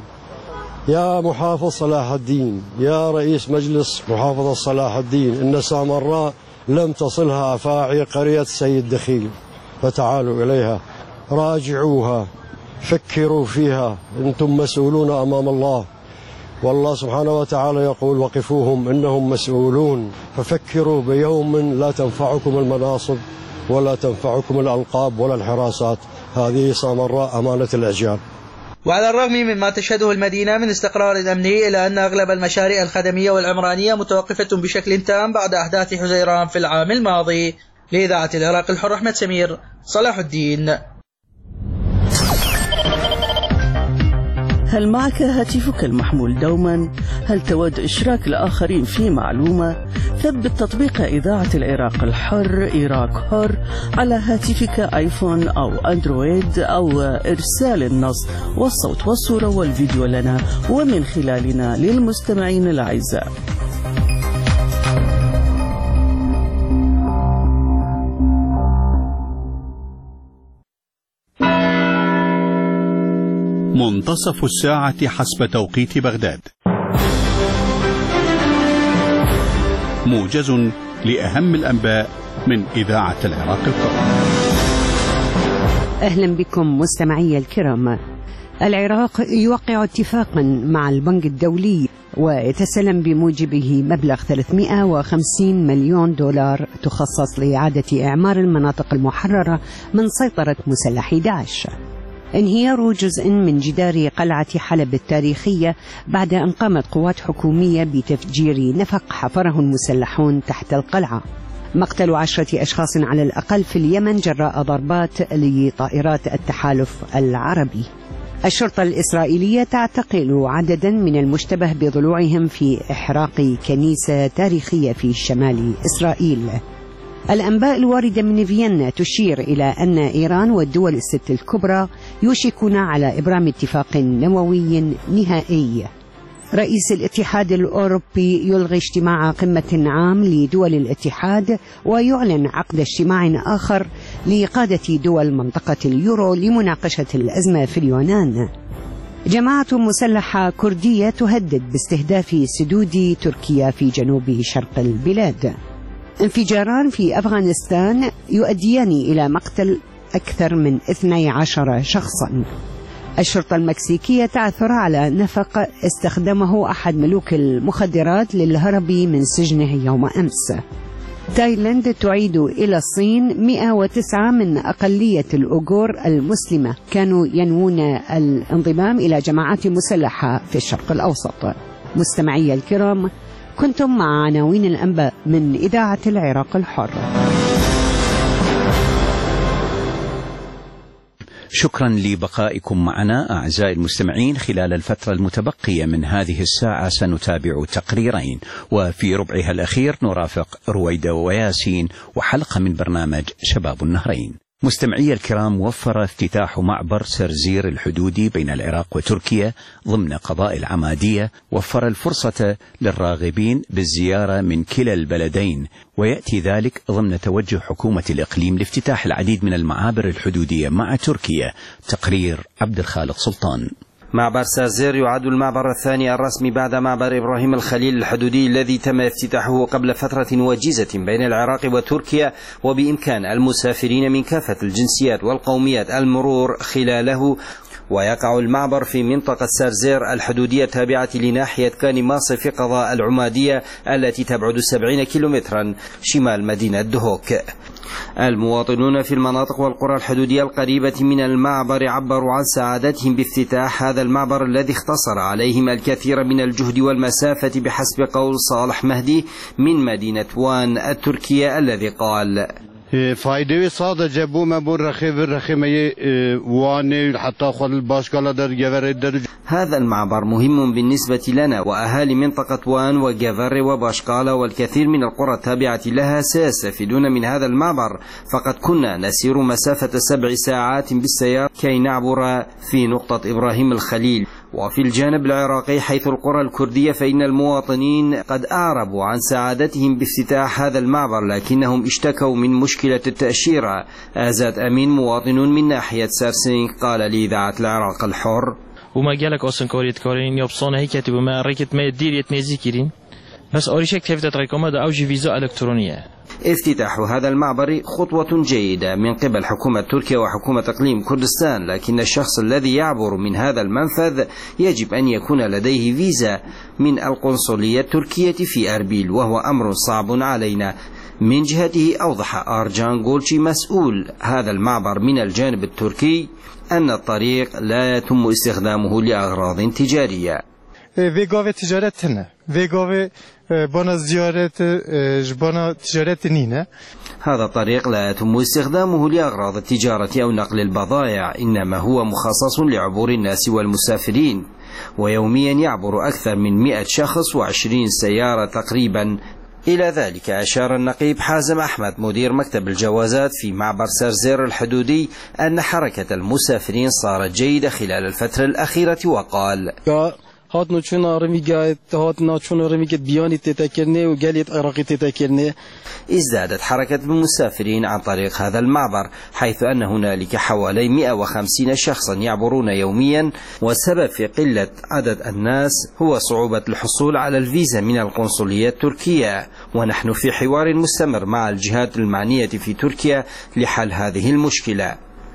يا محافظ صلاح الدين، يا رئيس مجلس محافظة صلاح الدين، إن سامراء لم تصلها أفاعي قرية سيد دخيل، فتعالوا إليها، راجعوها، فكروا فيها، أنتم مسؤولون أمام الله، والله سبحانه وتعالى يقول: وقفوهم إنهم مسؤولون. ففكروا بيوم لا تنفعكم المناصب ولا تنفعكم الألقاب ولا الحراسات، هذه سامراء أمانة الأجيال. وعلى الرغم مما تشهده المدينة من استقرار أمني، إلا أن أغلب المشاريع الخدمية والعمرانية متوقفة بشكل تام بعد أحداث حزيران في العام الماضي. لإذاعة العراق الحر أحمد سمير، صلاح الدين. هل معك هاتفك المحمول دوما؟ هل تود إشراك الآخرين في معلومة؟ ثبت تطبيق إذاعة العراق الحر إيراك حر على هاتفك آيفون أو أندرويد، أو إرسال النص والصوت والصورة والفيديو لنا ومن خلالنا للمستمعين الأعزاء. منتصف الساعة حسب توقيت بغداد. موجز لأهم الأنباء من إذاعة العراق الحر. أهلا بكم مستمعي الكرام. العراق يوقع اتفاقا مع البنك الدولي ويتسلم بموجبه مبلغ ثلاثمئة وخمسين مليون دولار تخصص لإعادة إعمار المناطق المحررة من سيطرة مسلحي داعش. انهيار جزء من جدار قلعة حلب التاريخية بعد أن قامت قوات حكومية بتفجير نفق حفره المسلحون تحت القلعة. مقتل عشرة أشخاص على الأقل في اليمن جراء ضربات لطائرات التحالف العربي. الشرطة الإسرائيلية تعتقل عددا من المشتبه بضلوعهم في إحراق كنيسة تاريخية في شمال إسرائيل. الأنباء الواردة من فيينا تشير إلى أن إيران والدول الست الكبرى يوشكون على إبرام اتفاق نووي نهائي. رئيس الاتحاد الأوروبي يلغي اجتماع قمة عام لدول الاتحاد ويعلن عقد اجتماع آخر لقادة دول منطقة اليورو لمناقشة الأزمة في اليونان. جماعة مسلحة كردية تهدد باستهداف سدود تركيا في جنوب شرق البلاد. انفجاران في أفغانستان يؤديان إلى مقتل أكثر من اثني عشر شخصا. الشرطة المكسيكية تعثر على نفق استخدمه أحد ملوك المخدرات للهرب من سجنه يوم أمس. تايلاند تعيد إلى الصين مئة وتسعة من أقلية الأوغور المسلمة كانوا ينوون الانضمام إلى جماعات مسلحة في الشرق الأوسط. مستمعي الكرام، كنتم مع عناوين الأنباء من إذاعة العراق الحر. شكرا لبقائكم معنا أعزائي المستمعين. خلال الفترة المتبقية من هذه الساعة سنتابع تقريرين، وفي ربعها الأخير نرافق رويدة وياسين وحلقة من برنامج شباب النهرين. مستمعي الكرام، وفر افتتاح معبر سرزير الحدودي بين العراق وتركيا ضمن قضاء العمادية وفر الفرصة للراغبين بالزيارة من كلا البلدين، ويأتي ذلك ضمن توجه حكومة الإقليم لافتتاح العديد من المعابر الحدودية مع تركيا. تقرير عبد الخالق سلطان. معبر سرزير يعد المعبر الثاني الرسمي بعد معبر إبراهيم الخليل الحدودي الذي تم افتتاحه قبل فترة وجيزة بين العراق وتركيا، وبإمكان المسافرين من كافة الجنسيات والقوميات المرور خلاله. ويقع المعبر في منطقة سرزير الحدودية التابعة لناحية كان ماصر في قضاء العمادية التي تبعد سبعين كيلومترا شمال مدينة دهوك. المواطنون في المناطق والقرى الحدودية القريبة من المعبر عبروا عن سعادتهم بافتتاح هذا المعبر الذي اختصر عليهم الكثير من الجهد والمسافة، بحسب قول صالح مهدي من مدينة وان التركية الذي قال: فایده sadece bu mebur رخيم رخيمي وان حتى خل الباشكالا در جفر در. هذا المعبر مهم بالنسبة لنا وأهالي منطقة وان وجفر وباشكالا والكثير من القرى التابعة لها سيستفيدون من هذا المعبر، فقد كنا نسير مسافة سبع ساعات بالسيارة كي نعبر في نقطة إبراهيم الخليل. وفي الجانب العراقي حيث القرى الكردية فإن المواطنين قد أعربوا عن سعادتهم بافتتاح هذا المعبر، لكنهم اشتكوا من مشكلة التأشيرة. آزاد أمين مواطن من ناحية سرسين قال لإذاعة العراق الحر: وما جالك أصلا كوريت كورين يبصون هيك كتبوا ما ركت ما يدير يتنزي كيرين بس أوريشك كيف تتركم هذا أوجي فيزا إلكترونية. افتتاح هذا المعبر خطوة جيدة من قبل حكومة تركيا وحكومة إقليم كردستان، لكن الشخص الذي يعبر من هذا المنفذ يجب أن يكون لديه فيزا من القنصلية التركية في أربيل، وهو أمر صعب علينا. من جهته أوضح أرجان غولشي مسؤول هذا المعبر من الجانب التركي أن الطريق لا يتم استخدامه لأغراض تجارية. ویگاو تجارت نه ویگاو بنا زيارات جبنا تجارات نينا. هذا الطريق لا يتم استخدامه لأغراض التجارة أو نقل البضائع، إنما هو مخصص لعبور الناس والمسافرين، ويوميا يعبر أكثر من مئة شخص وعشرين سيارة تقريبا. إلى ذلك أشار النقيب حازم أحمد مدير مكتب الجوازات في معبر سرزير الحدودي أن حركة المسافرين صارت جيدة خلال الفترة الأخيرة، وقال هات نوچون آرمی گاید هات ناچون آرمی که بیانی تتكلني وقالت عراقي تتكلني. ازدادت حركة المسافرين عن طريق هذا المعبر، حيث أن هنالك حوالي مئة وخمسين شخصا يعبرون يوميا، والسبب في قلة عدد الناس هو صعوبة الحصول على الفيزا من القنصلية التركية، ونحن في حوار مستمر مع الجهات المعنية في تركيا لحل هذه المشكلة.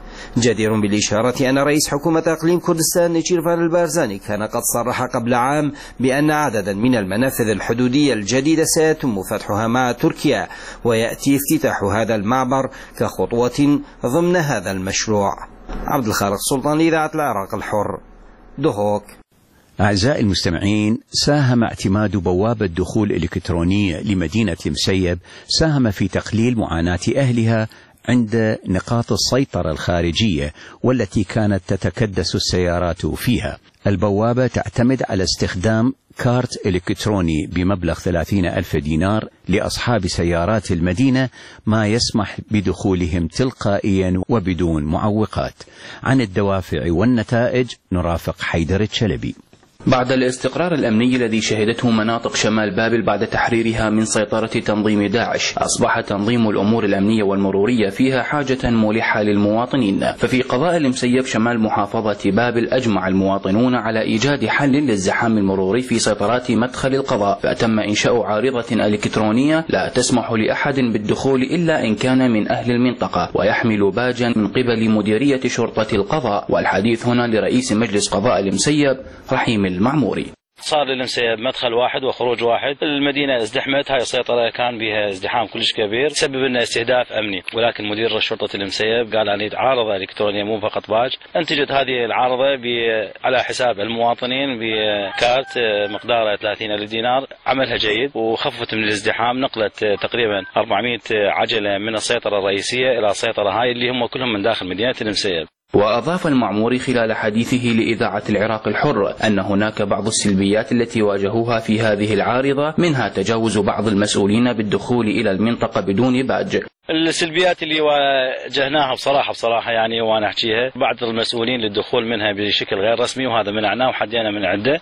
جدير بالإشارة أن رئيس حكومة إقليم كردستان نيشيرفان البارزاني كان قد صرح قبل عام بأن عددا من المنافذ الحدودية الجديدة سيتم فتحها مع تركيا، ويأتي افتتاح هذا المعبر كخطوة ضمن هذا المشروع. عبد الخالق سلطان، إذاعة العراق الحر، دهوك. أعزائي المستمعين، ساهم اعتماد بوابة دخول إلكترونية لمدينة المسيب ساهم في تقليل معاناة أهلها عند نقاط السيطرة الخارجية والتي كانت تتكدس السيارات فيها. البوابة تعتمد على استخدام كارت إلكتروني بمبلغ ثلاثين ألف دينار لأصحاب سيارات المدينة، ما يسمح بدخولهم تلقائيا وبدون معوقات. عن الدوافع والنتائج نرافق حيدر الشلبي. بعد الاستقرار الأمني الذي شهدته مناطق شمال بابل بعد تحريرها من سيطرة تنظيم داعش، أصبح تنظيم الأمور الأمنية والمرورية فيها حاجة ملحة للمواطنين. ففي قضاء المسيب شمال محافظة بابل أجمع المواطنون على إيجاد حل للزحام المروري في سيطرات مدخل القضاء، فتم إنشاء عارضة إلكترونية لا تسمح لأحد بالدخول إلا إن كان من أهل المنطقة ويحمل باجا من قبل مديرية شرطة القضاء. والحديث هنا لرئيس مجلس قضاء المسيب رحيم المعموري. صار للمسيب مدخل واحد وخروج واحد، المدينة ازدحمت، هاي السيطرة كان بها ازدحام كلش كبير سبب لنا استهداف أمني، ولكن مدير شرطة المسيب قال أنا عارضة إلكترونية مو فقط باج. انتجت هذه العارضة على حساب المواطنين بكارت مقداره ثلاثين ألف دينار، عملها جيد وخففت من الازدحام، نقلت تقريبا أربعمئة عجلة من السيطرة الرئيسية إلى السيطرة هاي اللي هم كلهم من داخل مدينة المسيب. وأضاف المعموري خلال حديثه لإذاعة العراق الحر أن هناك بعض السلبيات التي واجهوها في هذه العارضة، منها تجاوز بعض المسؤولين بالدخول إلى المنطقة بدون باج. السلبيات اللي واجهناها بصراحة بصراحة يعني وأنا أحكيها، بعض المسؤولين للدخول منها بشكل غير رسمي، وهذا منعناه وحدينا من عنده.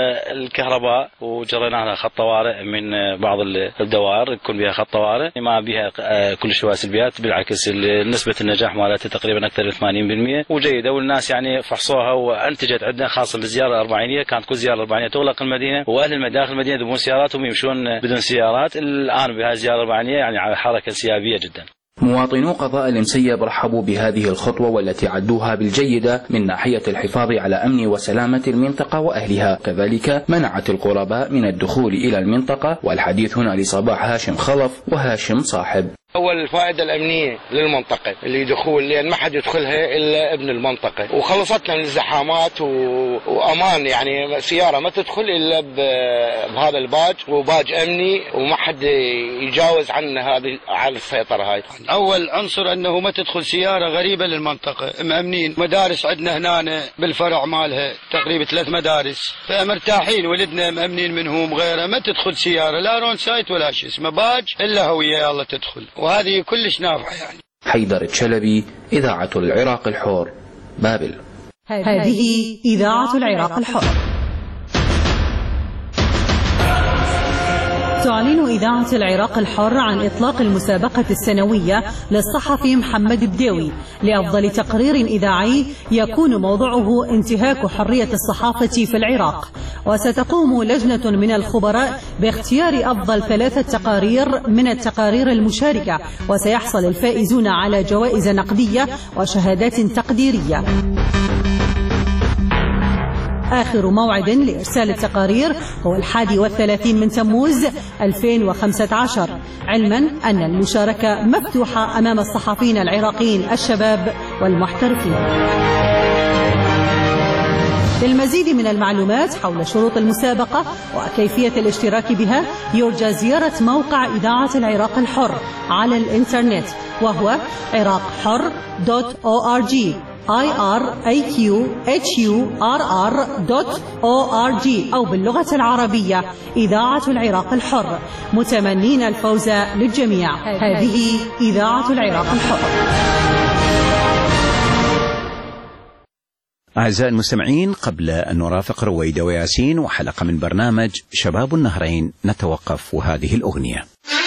الكهرباء وجرينا لها خط طوارئ من بعض الدوائر يكون بها خط طوارئ، ما بها كل شوية سلبيات، بالعكس نسبة النجاح مالتها تقريبا أكثر من ثمانين بالمئة وجيدة، والناس يعني فحصوها وأنتجت عندنا، خاصة بالزيارة الأربعينية كانت كل زيارة أربعينية تغلق المدينة وأهل المداخل المدينة يذهبون سياراتهم يمشون بدون سيارات. الآن بهذه الزيارة الأربعينية يعني على حركة سيابية جدا. مواطنو قضاء المسيب رحبوا بهذه الخطوة والتي عدوها بالجيدة من ناحية الحفاظ على أمن وسلامة المنطقة وأهلها، كذلك منعت القرباء من الدخول إلى المنطقة. والحديث هنا لصباح هاشم خلف وهاشم صاحب. أول الفائدة الأمنية للمنطقة اللي دخول، لأن ما حد يدخلها إلا ابن المنطقة، وخلصتنا من الزحامات و... وأمان، يعني سيارة ما تدخل إلا ب... بهذا الباج، وباج أمني وما حد يجاوز عن هذه على السيطرة هاي. أول عنصر أنه ما تدخل سيارة غريبة للمنطقة، مأمنين. مدارس عندنا هنا بالفرع مالها تقريبا ثلاث مدارس، فمرتاحين ولدنا مأمنين منهم، غيره ما تدخل سيارة لا رون سايت ولا شيء اسمه باج إلا هوية الله تدخل، وهذه كلش نافعة يعني. حيدر الشلبي، إذاعة العراق الحر، بابل. هذه إذاعة العراق الحر. تعلن إذاعة العراق الحر عن إطلاق المسابقة السنوية للصحفي محمد بداوي لأفضل تقرير إذاعي يكون موضوعه انتهاك حرية الصحافة في العراق، وستقوم لجنة من الخبراء باختيار أفضل ثلاثة تقارير من التقارير المشاركة، وسيحصل الفائزون على جوائز نقدية وشهادات تقديرية. آخر موعد لإرسال التقارير هو الحادي والثلاثين من تموز ألفين وخمسة عشر، علما أن المشاركة مفتوحة أمام الصحفيين العراقيين الشباب والمحترفين. للمزيد من المعلومات حول شروط المسابقة وكيفية الاشتراك بها يرجى زيارة موقع إذاعة العراق الحر على الإنترنت، وهو عراق حر دوت أو آر جي I R A Q H U R R دوت أو آر جي أو باللغة العربية إذاعة العراق الحر، متمنين الفوز للجميع. هذه إذاعة العراق الحر. أعزائي المستمعين، قبل أن نرافق رويدة وياسين وحلقة من برنامج شباب النهرين نتوقف وهذه الأغنية.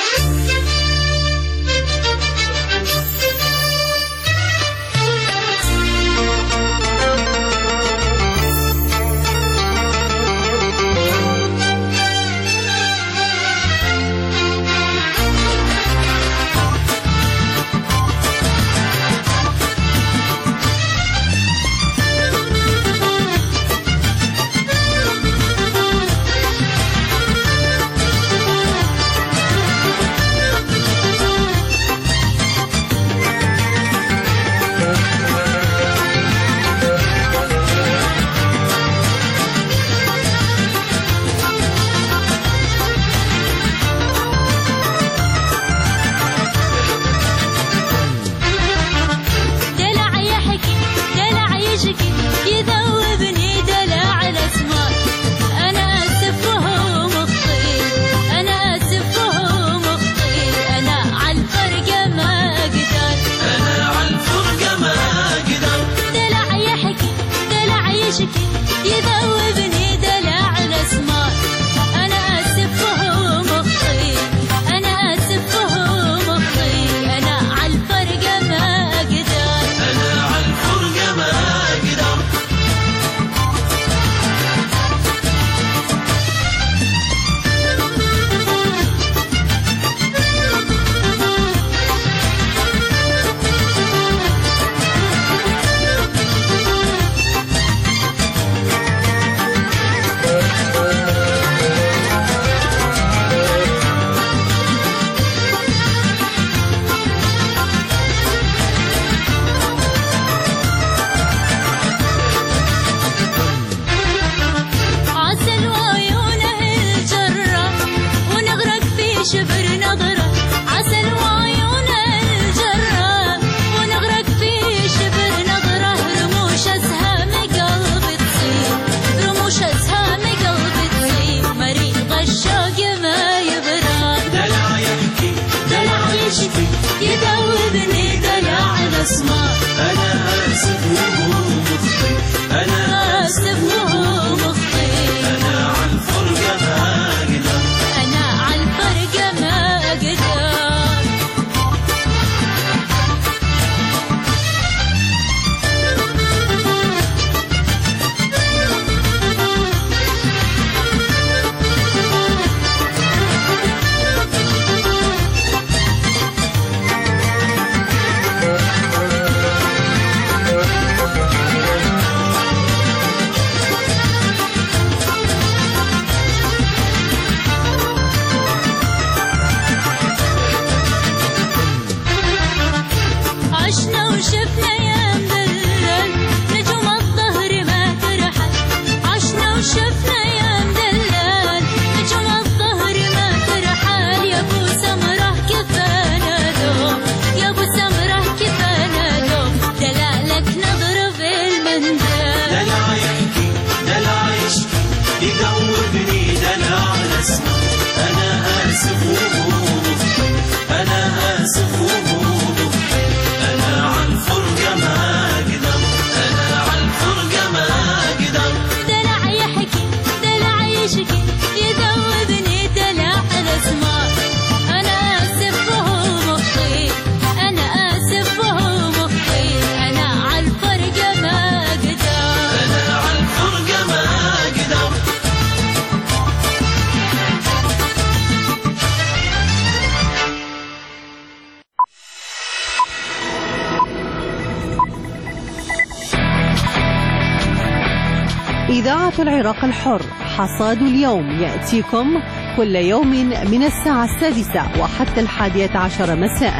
إذاعة العراق الحر، حصاد اليوم يأتيكم كل يوم من الساعة السادسة وحتى الحادية عشر مساء.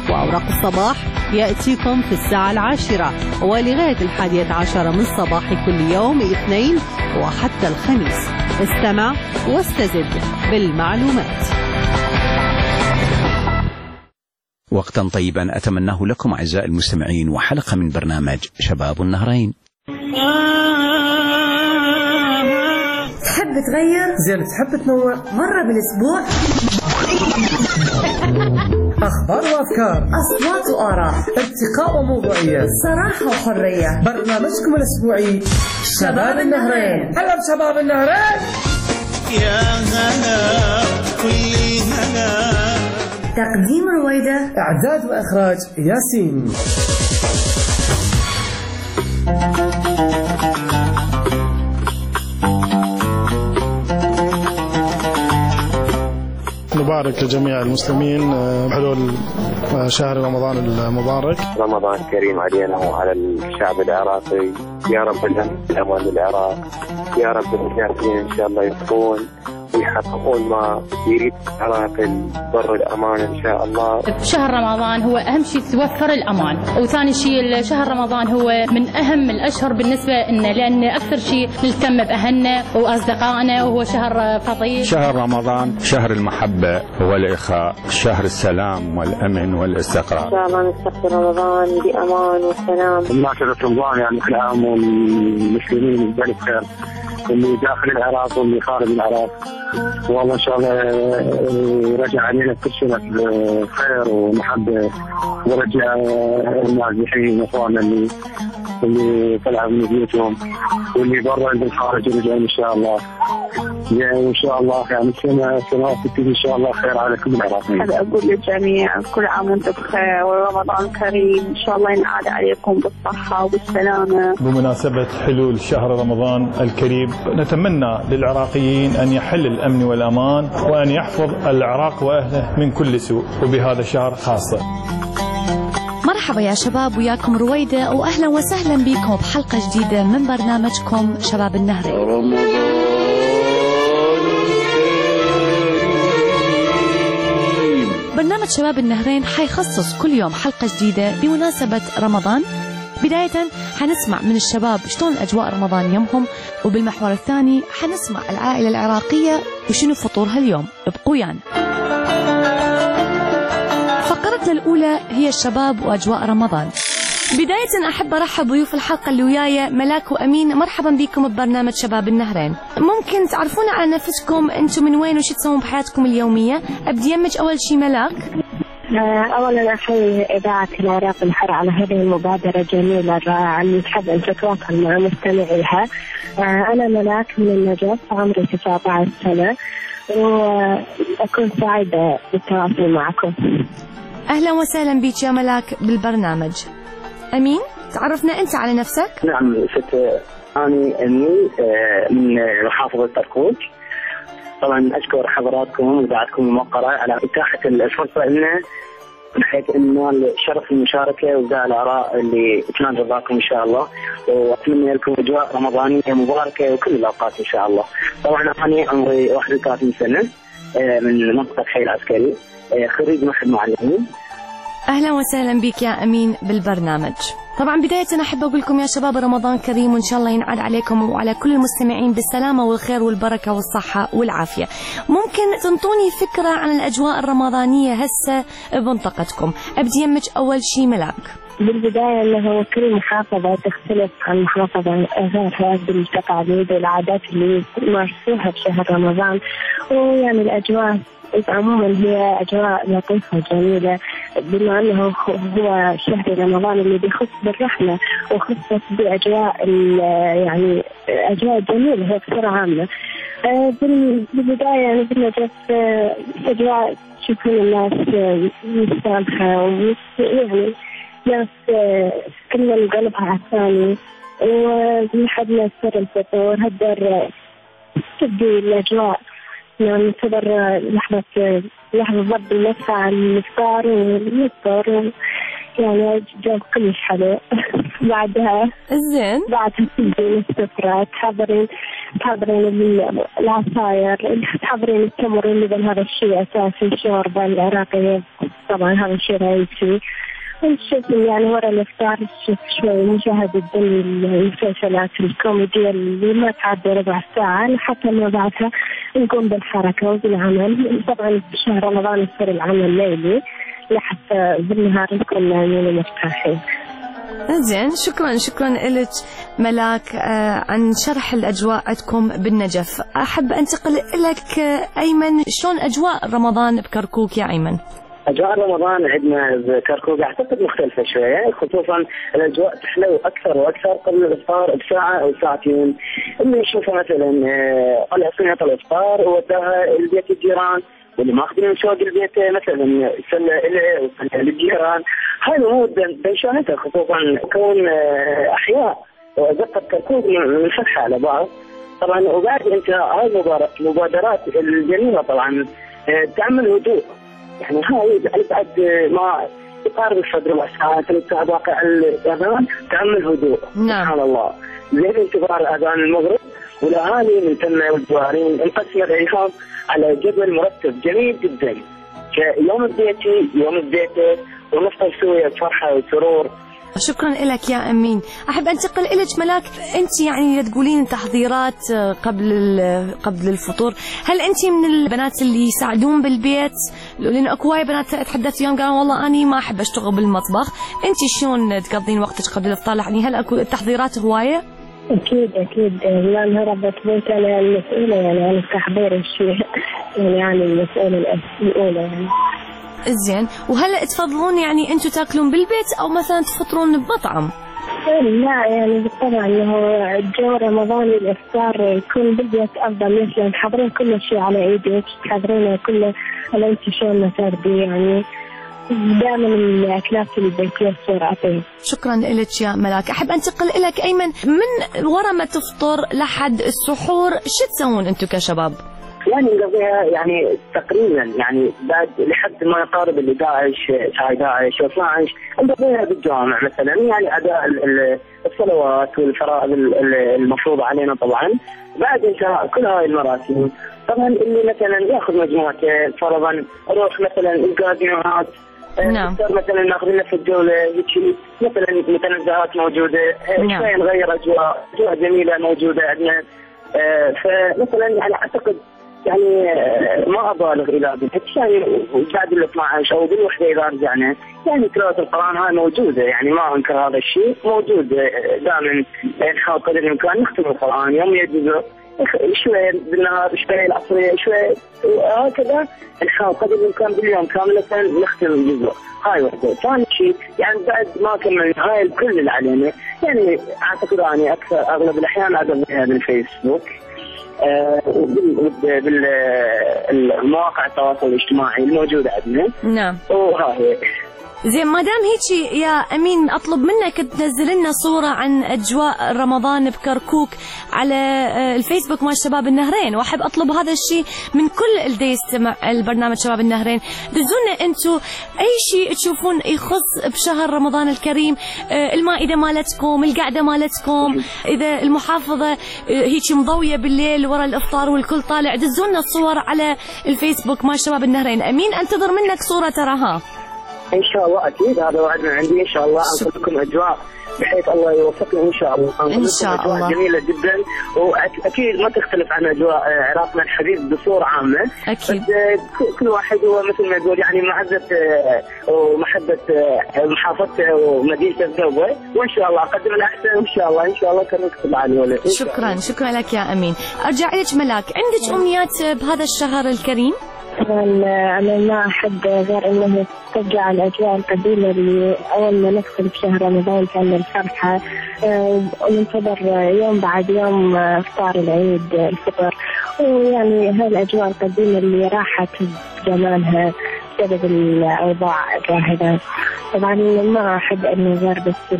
وأوراق الصباح يأتيكم في الساعة العاشرة ولغاية الحادية عشر من صباح كل يوم اثنين وحتى الخميس. استمع واستزد بالمعلومات. وقتا طيبا أتمناه لكم أعزائي المستمعين، وحلقة من برنامج شباب النهرين. تحب تغير؟ زين تحب تنوع؟ مرة بالأسبوع؟ أخبار وأفكار، أصوات وآراء، ارتقاء وموضوعية، صراحة وحرية. برنامجكم الأسبوعي شباب النهرين. هلا بشباب النهرين. يا هلا كل هلا. تقديم رويدة، إعداد وإخراج ياسين. نبارك لجميع المسلمين بحلول شهر رمضان المبارك. رمضان كريم علينا وعلى الشعب العراقي، يا رب الأمان للعراق، يا رب المجاهدين إن شاء الله يفقون ويحققون ما يريد العراق، البر الأمان إن شاء الله. شهر رمضان هو أهم شيء توفر الأمان، وثاني شيء شهر رمضان هو من أهم الأشهر بالنسبة لنا، لأن أكثر شيء نهتم بأهلنا وأصدقائنا، وهو شهر فضيل. شهر رمضان شهر المحبة والإخاء، شهر السلام والأمن والاستقرار. إن شاء الله نستقبل رمضان بأمان وسلام. مناسبة رمضان يعني كل عام والمسلمين بألف خير، اللي داخل العراق واللي خارج العراق، والله إن شاء الله يرجع علينا كل شيء خير ومحبة، ورجع النازحين وإخواننا اللي اللي طلعوا من بيوتهم واللي برا اللي بالخارج يرجعون إن شاء الله. يعني إن شاء الله يعني سنة سنوات تبتدي إن شاء الله خير على كل العراقيين. هذا أقول للجميع كل عام وأنتم بخير ورمضان كريم، إن شاء الله ينعاد عليكم بالصحة والسلامة. بمناسبة حلول شهر رمضان الكريم نتمنى للعراقيين أن يحل الأمن والأمان وأن يحفظ العراق وأهله من كل سوء، وبهذا الشهر خاصة. مرحبا يا شباب، وياكم رويدة، وأهلا وسهلا بكم بحلقة جديدة من برنامجكم شباب النهرين. برنامج شباب النهرين حيخصص كل يوم حلقة جديدة بمناسبة رمضان. بداية حنسمع من الشباب شلون أجواء رمضان يومهم، وبالمحور الثاني حنسمع العائلة العراقية وشنو فطورها اليوم. ابقوا ويانا. فقرتنا الأولى هي الشباب وأجواء رمضان. بداية أحب أرحب ضيوف الحلقة اللي وياي ملاك وأمين. مرحبا بكم ببرنامج شباب النهرين. ممكن تعرفونا عن نفسكم، أنتم من وين وش تسوون بحياتكم اليومية؟ أبدي يمج أول شي ملاك. أولا أحيي إذاعة العراق الحر على هذه المبادرة الجميلة الرائعة اللي تحب أن تتواصل مع مستمعيها. أنا ملاك من النجف، عمري تسعة عشر سنة، وأكون سعيدة بالتواصل معكم. أهلا وسهلا بك يا ملاك بالبرنامج. أمين، تعرفنا أنت على نفسك؟ نعم ست، أنا أمين من محافظة تركوك. طبعا أشكر حضراتكم وإذاعتكم الموقرة على إتاحة الفرصة لنا، بحيث أن شرف المشاركة وإبداء الآراء اللي تنال رضاكم إن شاء الله، وأتمنى لكم أجواء رمضانية مباركة وكل الأوقات إن شاء الله. طبعا أنا عمري واحد وثلاثين سنة، من منطقة حي العسكري، خريج معهد معلمين. أهلا وسهلا بك يا أمين بالبرنامج. طبعا بداية أحب أقول لكم يا شباب رمضان كريم، وإن شاء الله ينعاد عليكم وعلى كل المستمعين بالسلامة والخير والبركة والصحة والعافية. ممكن تنطوني فكرة عن الأجواء الرمضانية هسه بمنطقتكم؟ أبدي يمج أول شي ملاك. بالبداية أنه كل محافظة تختلف عن محافظة غيرها بالتقاليد والعادات اللي يمارسوها بشهر رمضان، ويعني الأجواء عموما هي أجواء لطيفة جميلة، بما أنه هو شهر رمضان اللي بيخص بالرحمة وخصص بأجواء يعني أجواء جميلة هي بصورة عامة. بالبداية يعني بالنجف أجواء تشوفون الناس مستانسة، ويعني ناس كل قلبها على الثاني، ولحد ما يصير الفطور هدر تبدي الأجواء. ننتظر لحظة لحظة ضرب المدفع عن الإفطار والإفطار، يعني جو كلش حلو. بعدها زين بعدها تبدين السفرة، تحضرين تحضرين العصاير، تحضرين التمر اللي هذا الشيء أساسي الشوربة العراقية طبعا هذا شيء رئيسي. نشوف يعني ورا الإفطار نشوف شوي مشاهدة المسلسلات الكوميدية اللي ما تعدي ربع ساعة لحتى ما بعدها نقوم بالحركة وبالعمل. طبعا بشهر رمضان يصير العمل ليلي لحتى بالنهار نكون نايمين مرتاحين. زين، شكرا شكرا لك ملاك آه عن شرح الأجواء عندكم بالنجف. أحب أنتقل لك آه أيمن، شلون أجواء رمضان بكركوك يا أيمن؟ أجواء رمضان عندنا بكركوك أعتقد مختلفة شوية، خصوصا الأجواء تحلو أكثر وأكثر قبل الإفطار بساعة أو ساعتين. اللي نشوفها مثلا طلع صينية الإفطار ووداها البيت الجيران، واللي ماخذين من سوق البيت مثلا سلة إليه وسلة للجيران. هاي الأمور بنشاهدها خصوصا كون أحياء ودقة كركوك منفتحة على بعض. طبعا وبعد أنت هاي المبادرات الجميلة طبعا تعمل هدوء، يعني هاي بعد ما يقارب الصدر والساعات ثلاث واقع الأذان تعمل هدوء. نعم. سبحان الله. زين انتظار أذان المغرب والأهالي من ثم والجوارين نقسم الأيام على جدول مرتب جميل جدا. يوم بديتي يوم بديتي ونفطر سوية بفرحة وسرور. شكرا لك يا أمين. أحب أنتقل لك ملاك، أنت يعني تقولين تحضيرات قبل قبل الفطور، هل أنت من البنات اللي يساعدون بالبيت؟ لأن أكو هواي بنات تحدثت اليوم قالوا والله أنا ما أحب أشتغل بالمطبخ، أنت شلون تقضين وقتك قبل الإفطار؟ يعني هل أكو التحضيرات هواية؟ أكيد أكيد، لأن ربة بيت أنا المسؤولة يعني عن تحضير الشيء، يعني عن المسؤولة الأولى يعني. زين، وهلا تفضلون يعني انتم تاكلون بالبيت او مثلا تفطرون بمطعم؟ لا يعني بالطبع انه جو رمضاني الافطار يكون بالبيت افضل، مثلا تحضرين كل شيء على ايدك، تحضرين كله على انت شلون ما ترضي، يعني دائما الاكلات البيتيه تصير عطيه. شكرا لك يا ملاك. احب انتقل لك ايمن، من ورا ما تفطر لحد السحور شو تسوون انتم كشباب؟ يعني نقضيها يعني تقريبا يعني بعد لحد ما يقارب ال احد عشر ساعة احد عشر اثنا عشر نقضيها بالجامع مثلا، يعني اداء الصلوات والفرائض المفروضة علينا. طبعا بعد انتهاء كل هاي المراسم طبعا اللي مثلا ياخذ مجموعته فرضا اروح مثلا الكازينوهات. نعم. مثلا ناخذ لنا في الجوله هيك مثلا متنزهات موجوده. نعم. شوي نغير اجواء اجواء جميله موجوده عندنا. فمثلا يعني اعتقد يعني ما ابالغ الى ذلك يعني بعد ال اثنا عشر او بالوحده اذا رجعنا يعني تلاوه القران هاي موجوده، يعني ما انكر هذا الشيء موجود. دائما نحاول قدر الامكان نختم القران يوم يجوز شوي بالنهار شوي العصريه شوي هكذا، نحاول قدر الامكان باليوم كامله نختم الجزء. هاي وحده. ثاني شيء يعني بعد ما كملنا هاي الكل اللي علينا، يعني اعتقد اني اكثر اغلب الاحيان اقضيها بالفيسبوك بالمواقع التواصل الاجتماعي الموجودة عندنا. نعم. وهاي زين، ما دام هيك يا امين اطلب منك تنزل لنا صوره عن اجواء رمضان بكركوك على الفيسبوك مال شباب النهرين، واحب اطلب هذا الشيء من كل اللي يستمع البرنامج شباب النهرين. دزونا انتم اي شيء تشوفون يخص بشهر رمضان الكريم، المائده مالتكم، القعده مالتكم، اذا المحافظه هيك مضويه بالليل ورا الافطار والكل طالع، دزونا الصور على الفيسبوك مال شباب النهرين. امين انتظر منك صوره تراها. ان شاء الله اكيد، هذا وعدنا عندي ان شاء الله. انقل لكم اجواء بحيث الله يوفقنا ان شاء الله. ان شاء أجواء الله جميله جدا، واكيد ما تختلف عن اجواء عراقنا الحبيب بصوره عامه. اكيد. كل واحد هو مثل ما يقول يعني معزه ومحبه محافظته ومدينته بجوه، وان شاء الله اقدم الاحسن ان شاء الله. ان شاء الله كرمك بالعالي. شكرا شكرا لك يا امين. ارجع لك ملاك، عندك امنيات بهذا الشهر الكريم؟ طبعا أنا ما أحب غير أنه ترجع الأجواء القديمة اللي أول ما ندخل بشهر رمضان كان الفرحة، وننتظر يوم بعد يوم إفطار العيد الفطر، ويعني هاي الأجواء القديمة اللي راحت جمالها بسبب الأوضاع الراهنة. طبعا ما أحب أنه غير بس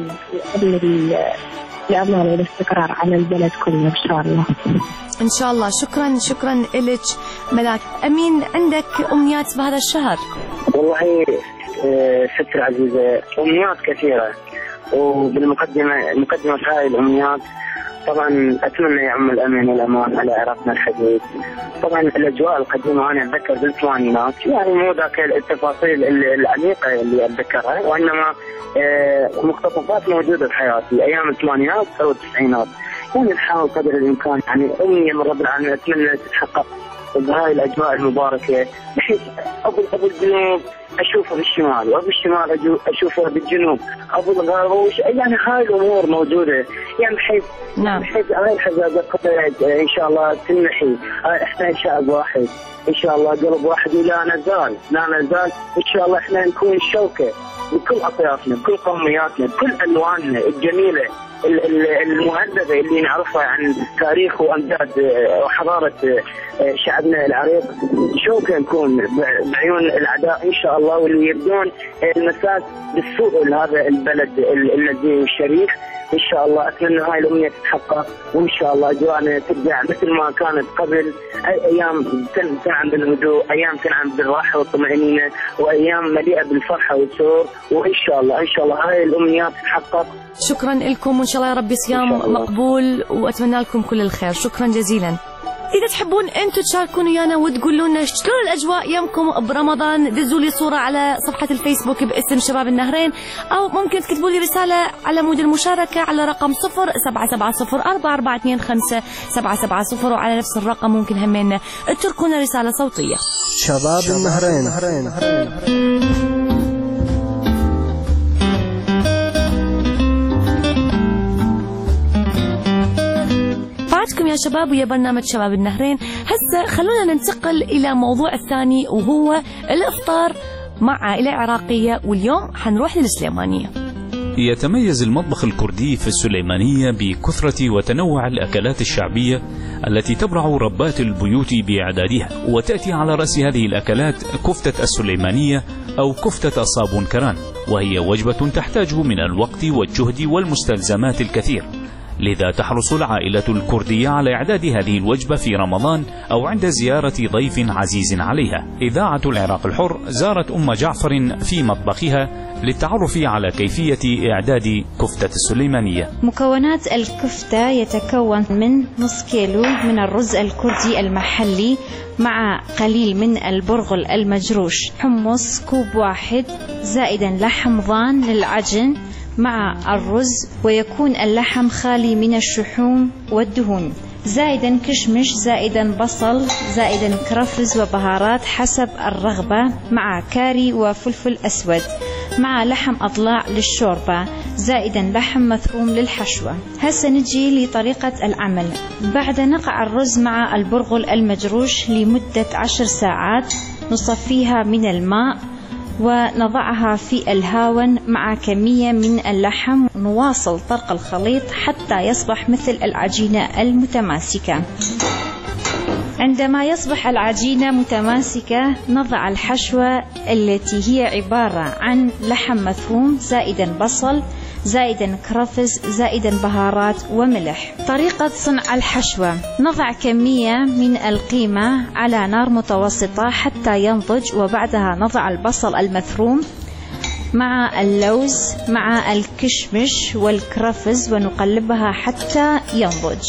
الأمان والاستقرار على البلد كله إن شاء الله. إن شاء الله. شكرا شكرا لك ملاك. أمين عندك أمنيات بهذا الشهر؟ والله ست العزيزة أمنيات كثيرة، وبالمقدمة مقدمة هاي الأمنيات طبعا اتمنى يعم الامن والامان على عراقنا الحديث. طبعا الاجواء القديمه انا اتذكر بالثمانينات، يعني مو ذاك التفاصيل العميقه اللي اتذكرها، وانما مقتطفات موجوده بحياتي ايام الثمانينات او التسعينات. يعني نحاول قدر الامكان، يعني امنيه من رب العالمين اتمنى تتحقق بهاي الاجواء المباركه، بحيث ابو ابو الجنوب اشوفه بالشمال، وابو الشمال اشوفه بالجنوب، ابو الغرب، يعني هاي الامور موجوده، يعني بحيث نعم. بحيث هاي الحزازه ان شاء الله تنحي. احنا شعب واحد ان شاء الله، قلب واحد، ولا نزال لا نزال ان شاء الله احنا نكون شوكه بكل اطيافنا، بكل قومياتنا، بكل الواننا الجميله المهذبه اللي نعرفها عن تاريخ وامجاد وحضاره شعبنا العريق. شوكه نكون بعيون الاعداء ان شاء الله، واللي يبدون المساس بالسوء لهذا البلد الذي الشريف. ان شاء الله اتمنى هاي الامنيه تتحقق، وان شاء الله اجواءنا ترجع مثل ما كانت قبل، ايام تنعم بالهدوء، ايام تنعم بالراحه والطمانينه، وايام مليئه بالفرحه والسرور، وان شاء الله ان شاء الله هاي الامنيات تتحقق. شكرا لكم، وان شاء الله يا رب صيام مقبول، واتمنى لكم كل الخير. شكرا جزيلا. إذا تحبون أنتم تشاركون ويانا وتقولوا لنا شلون الأجواء يمكم برمضان، دزوا لي صورة على صفحة الفيسبوك باسم شباب النهرين، أو ممكن تكتبوا لي رسالة على مود المشاركة على رقم صفر سبعة سبعة صفر أربعة أربعة اثنين خمسة سبعة سبعة صفر، وعلى نفس الرقم ممكن همين تتركونا رسالة صوتية. شباب النهرين. بعدكم يا شباب ويا برنامج شباب النهرين. هسه خلونا ننتقل إلى موضوع الثاني، وهو الإفطار مع عائلة عراقية، واليوم حنروح للسليمانية. يتميز المطبخ الكردي في السليمانية بكثرة وتنوع الأكلات الشعبية التي تبرع ربات البيوت بإعدادها، وتأتي على رأس هذه الأكلات كفتة السليمانية أو كفتة صابون كران، وهي وجبة تحتاج من الوقت والجهد والمستلزمات الكثير، لذا تحرص العائلة الكردية على إعداد هذه الوجبة في رمضان أو عند زيارة ضيف عزيز عليها. إذاعة العراق الحر زارت أم جعفر في مطبخها للتعرف على كيفية إعداد كفتة السليمانية. مكونات الكفتة يتكون من نص كيلو من الرز الكردي المحلي مع قليل من البرغل المجروش، حمص كوب واحد، زائدا لحم ضان للعجن مع الرز، ويكون اللحم خالي من الشحوم والدهون، زائدا كشمش، زائدا بصل، زائدا كرفس وبهارات حسب الرغبة، مع كاري وفلفل أسود، مع لحم أضلاع للشوربة، زائدا لحم مثروم للحشوة. هسه نجي لطريقة العمل. بعد نقع الرز مع البرغل المجروش لمدة عشر ساعات، نصفيها من الماء ونضعها في الهاون مع كمية من اللحم، نواصل طرق الخليط حتى يصبح مثل العجينة المتماسكة. عندما يصبح العجينة متماسكة، نضع الحشوة التي هي عبارة عن لحم مفروم، زائدا بصل، زائدا كرفس، زائدا بهارات وملح. طريقة صنع الحشوة: نضع كمية من القيمة على نار متوسطة حتى ينضج، وبعدها نضع البصل المثروم مع اللوز مع الكشمش والكرفس ونقلبها حتى ينضج،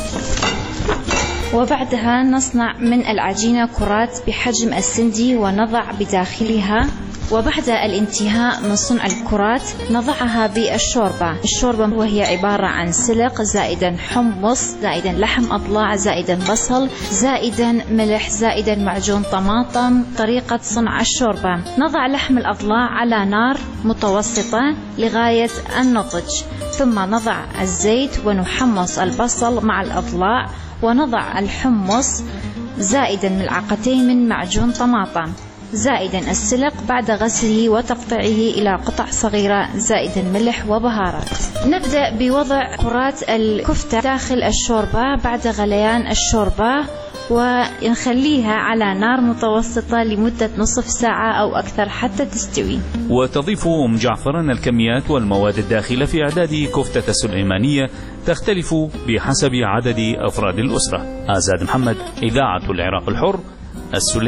وبعدها نصنع من العجينة كرات بحجم السندي ونضع بداخلها. وبعد الانتهاء من صنع الكرات نضعها بالشوربة. الشوربة وهي عبارة عن سلق، زائدا حمص، زائدا لحم أضلاع، زائدا بصل، زائدا ملح، زائدا معجون طماطم. طريقة صنع الشوربة: نضع لحم الأضلاع على نار متوسطة لغاية النضج، ثم نضع الزيت ونحمص البصل مع الأضلاع، ونضع الحمص زائدا ملعقتين من معجون طماطم، زائدا السلق بعد غسله وتقطيعه إلى قطع صغيرة، زائدا ملح وبهارات. نبدأ بوضع كرات الكفتة داخل الشوربة بعد غليان الشوربة، ونخليها على نار متوسطة لمدة نصف ساعة أو أكثر حتى تستوي. وتضيف أم جعفر أن الكميات والمواد الداخلة في إعداد كفتة السليمانية تختلف بحسب عدد أفراد الأسرة. آزاد محمد، إذاعة العراق الحر،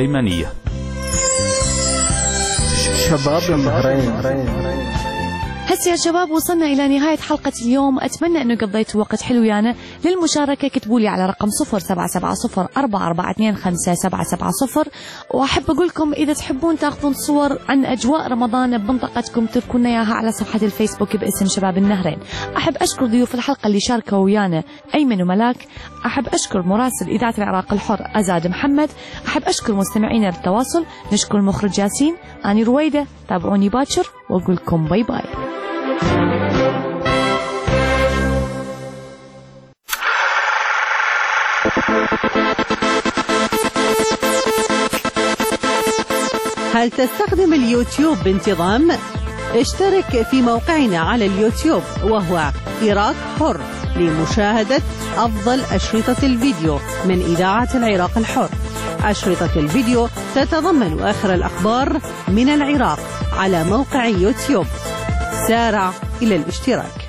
السليمانية. شباب النهرين. وبس يا شباب وصلنا إلى نهاية حلقة اليوم. أتمنى أنه قضيتوا وقت حلو ويانا. للمشاركة كتبوا لي على رقم صفر سبعة سبعة صفر أربعة أربعة اثنين خمسة سبعة سبعة صفر. وأحب أقول لكم إذا تحبون تأخذون صور عن أجواء رمضان بمنطقتكم تركوا لنا إياها على صفحة الفيسبوك باسم شباب النهرين. أحب أشكر ضيوف الحلقة اللي شاركوا ويانا أيمن وملاك. أحب أشكر مراسل إذاعة العراق الحر أزاد محمد. أحب أشكر مستمعينا للتواصل. نشكر المخرج ياسين. أنا رويدة. تابعوني باكر وأقول لكم باي باي. هل تستخدم اليوتيوب بانتظام؟ اشترك في موقعنا على اليوتيوب وهو عراق حر لمشاهدة أفضل أشرطة الفيديو من إذاعة العراق الحر. أشرطة الفيديو تتضمن آخر الأخبار من العراق على موقع يوتيوب. سارع إلى الاشتراك.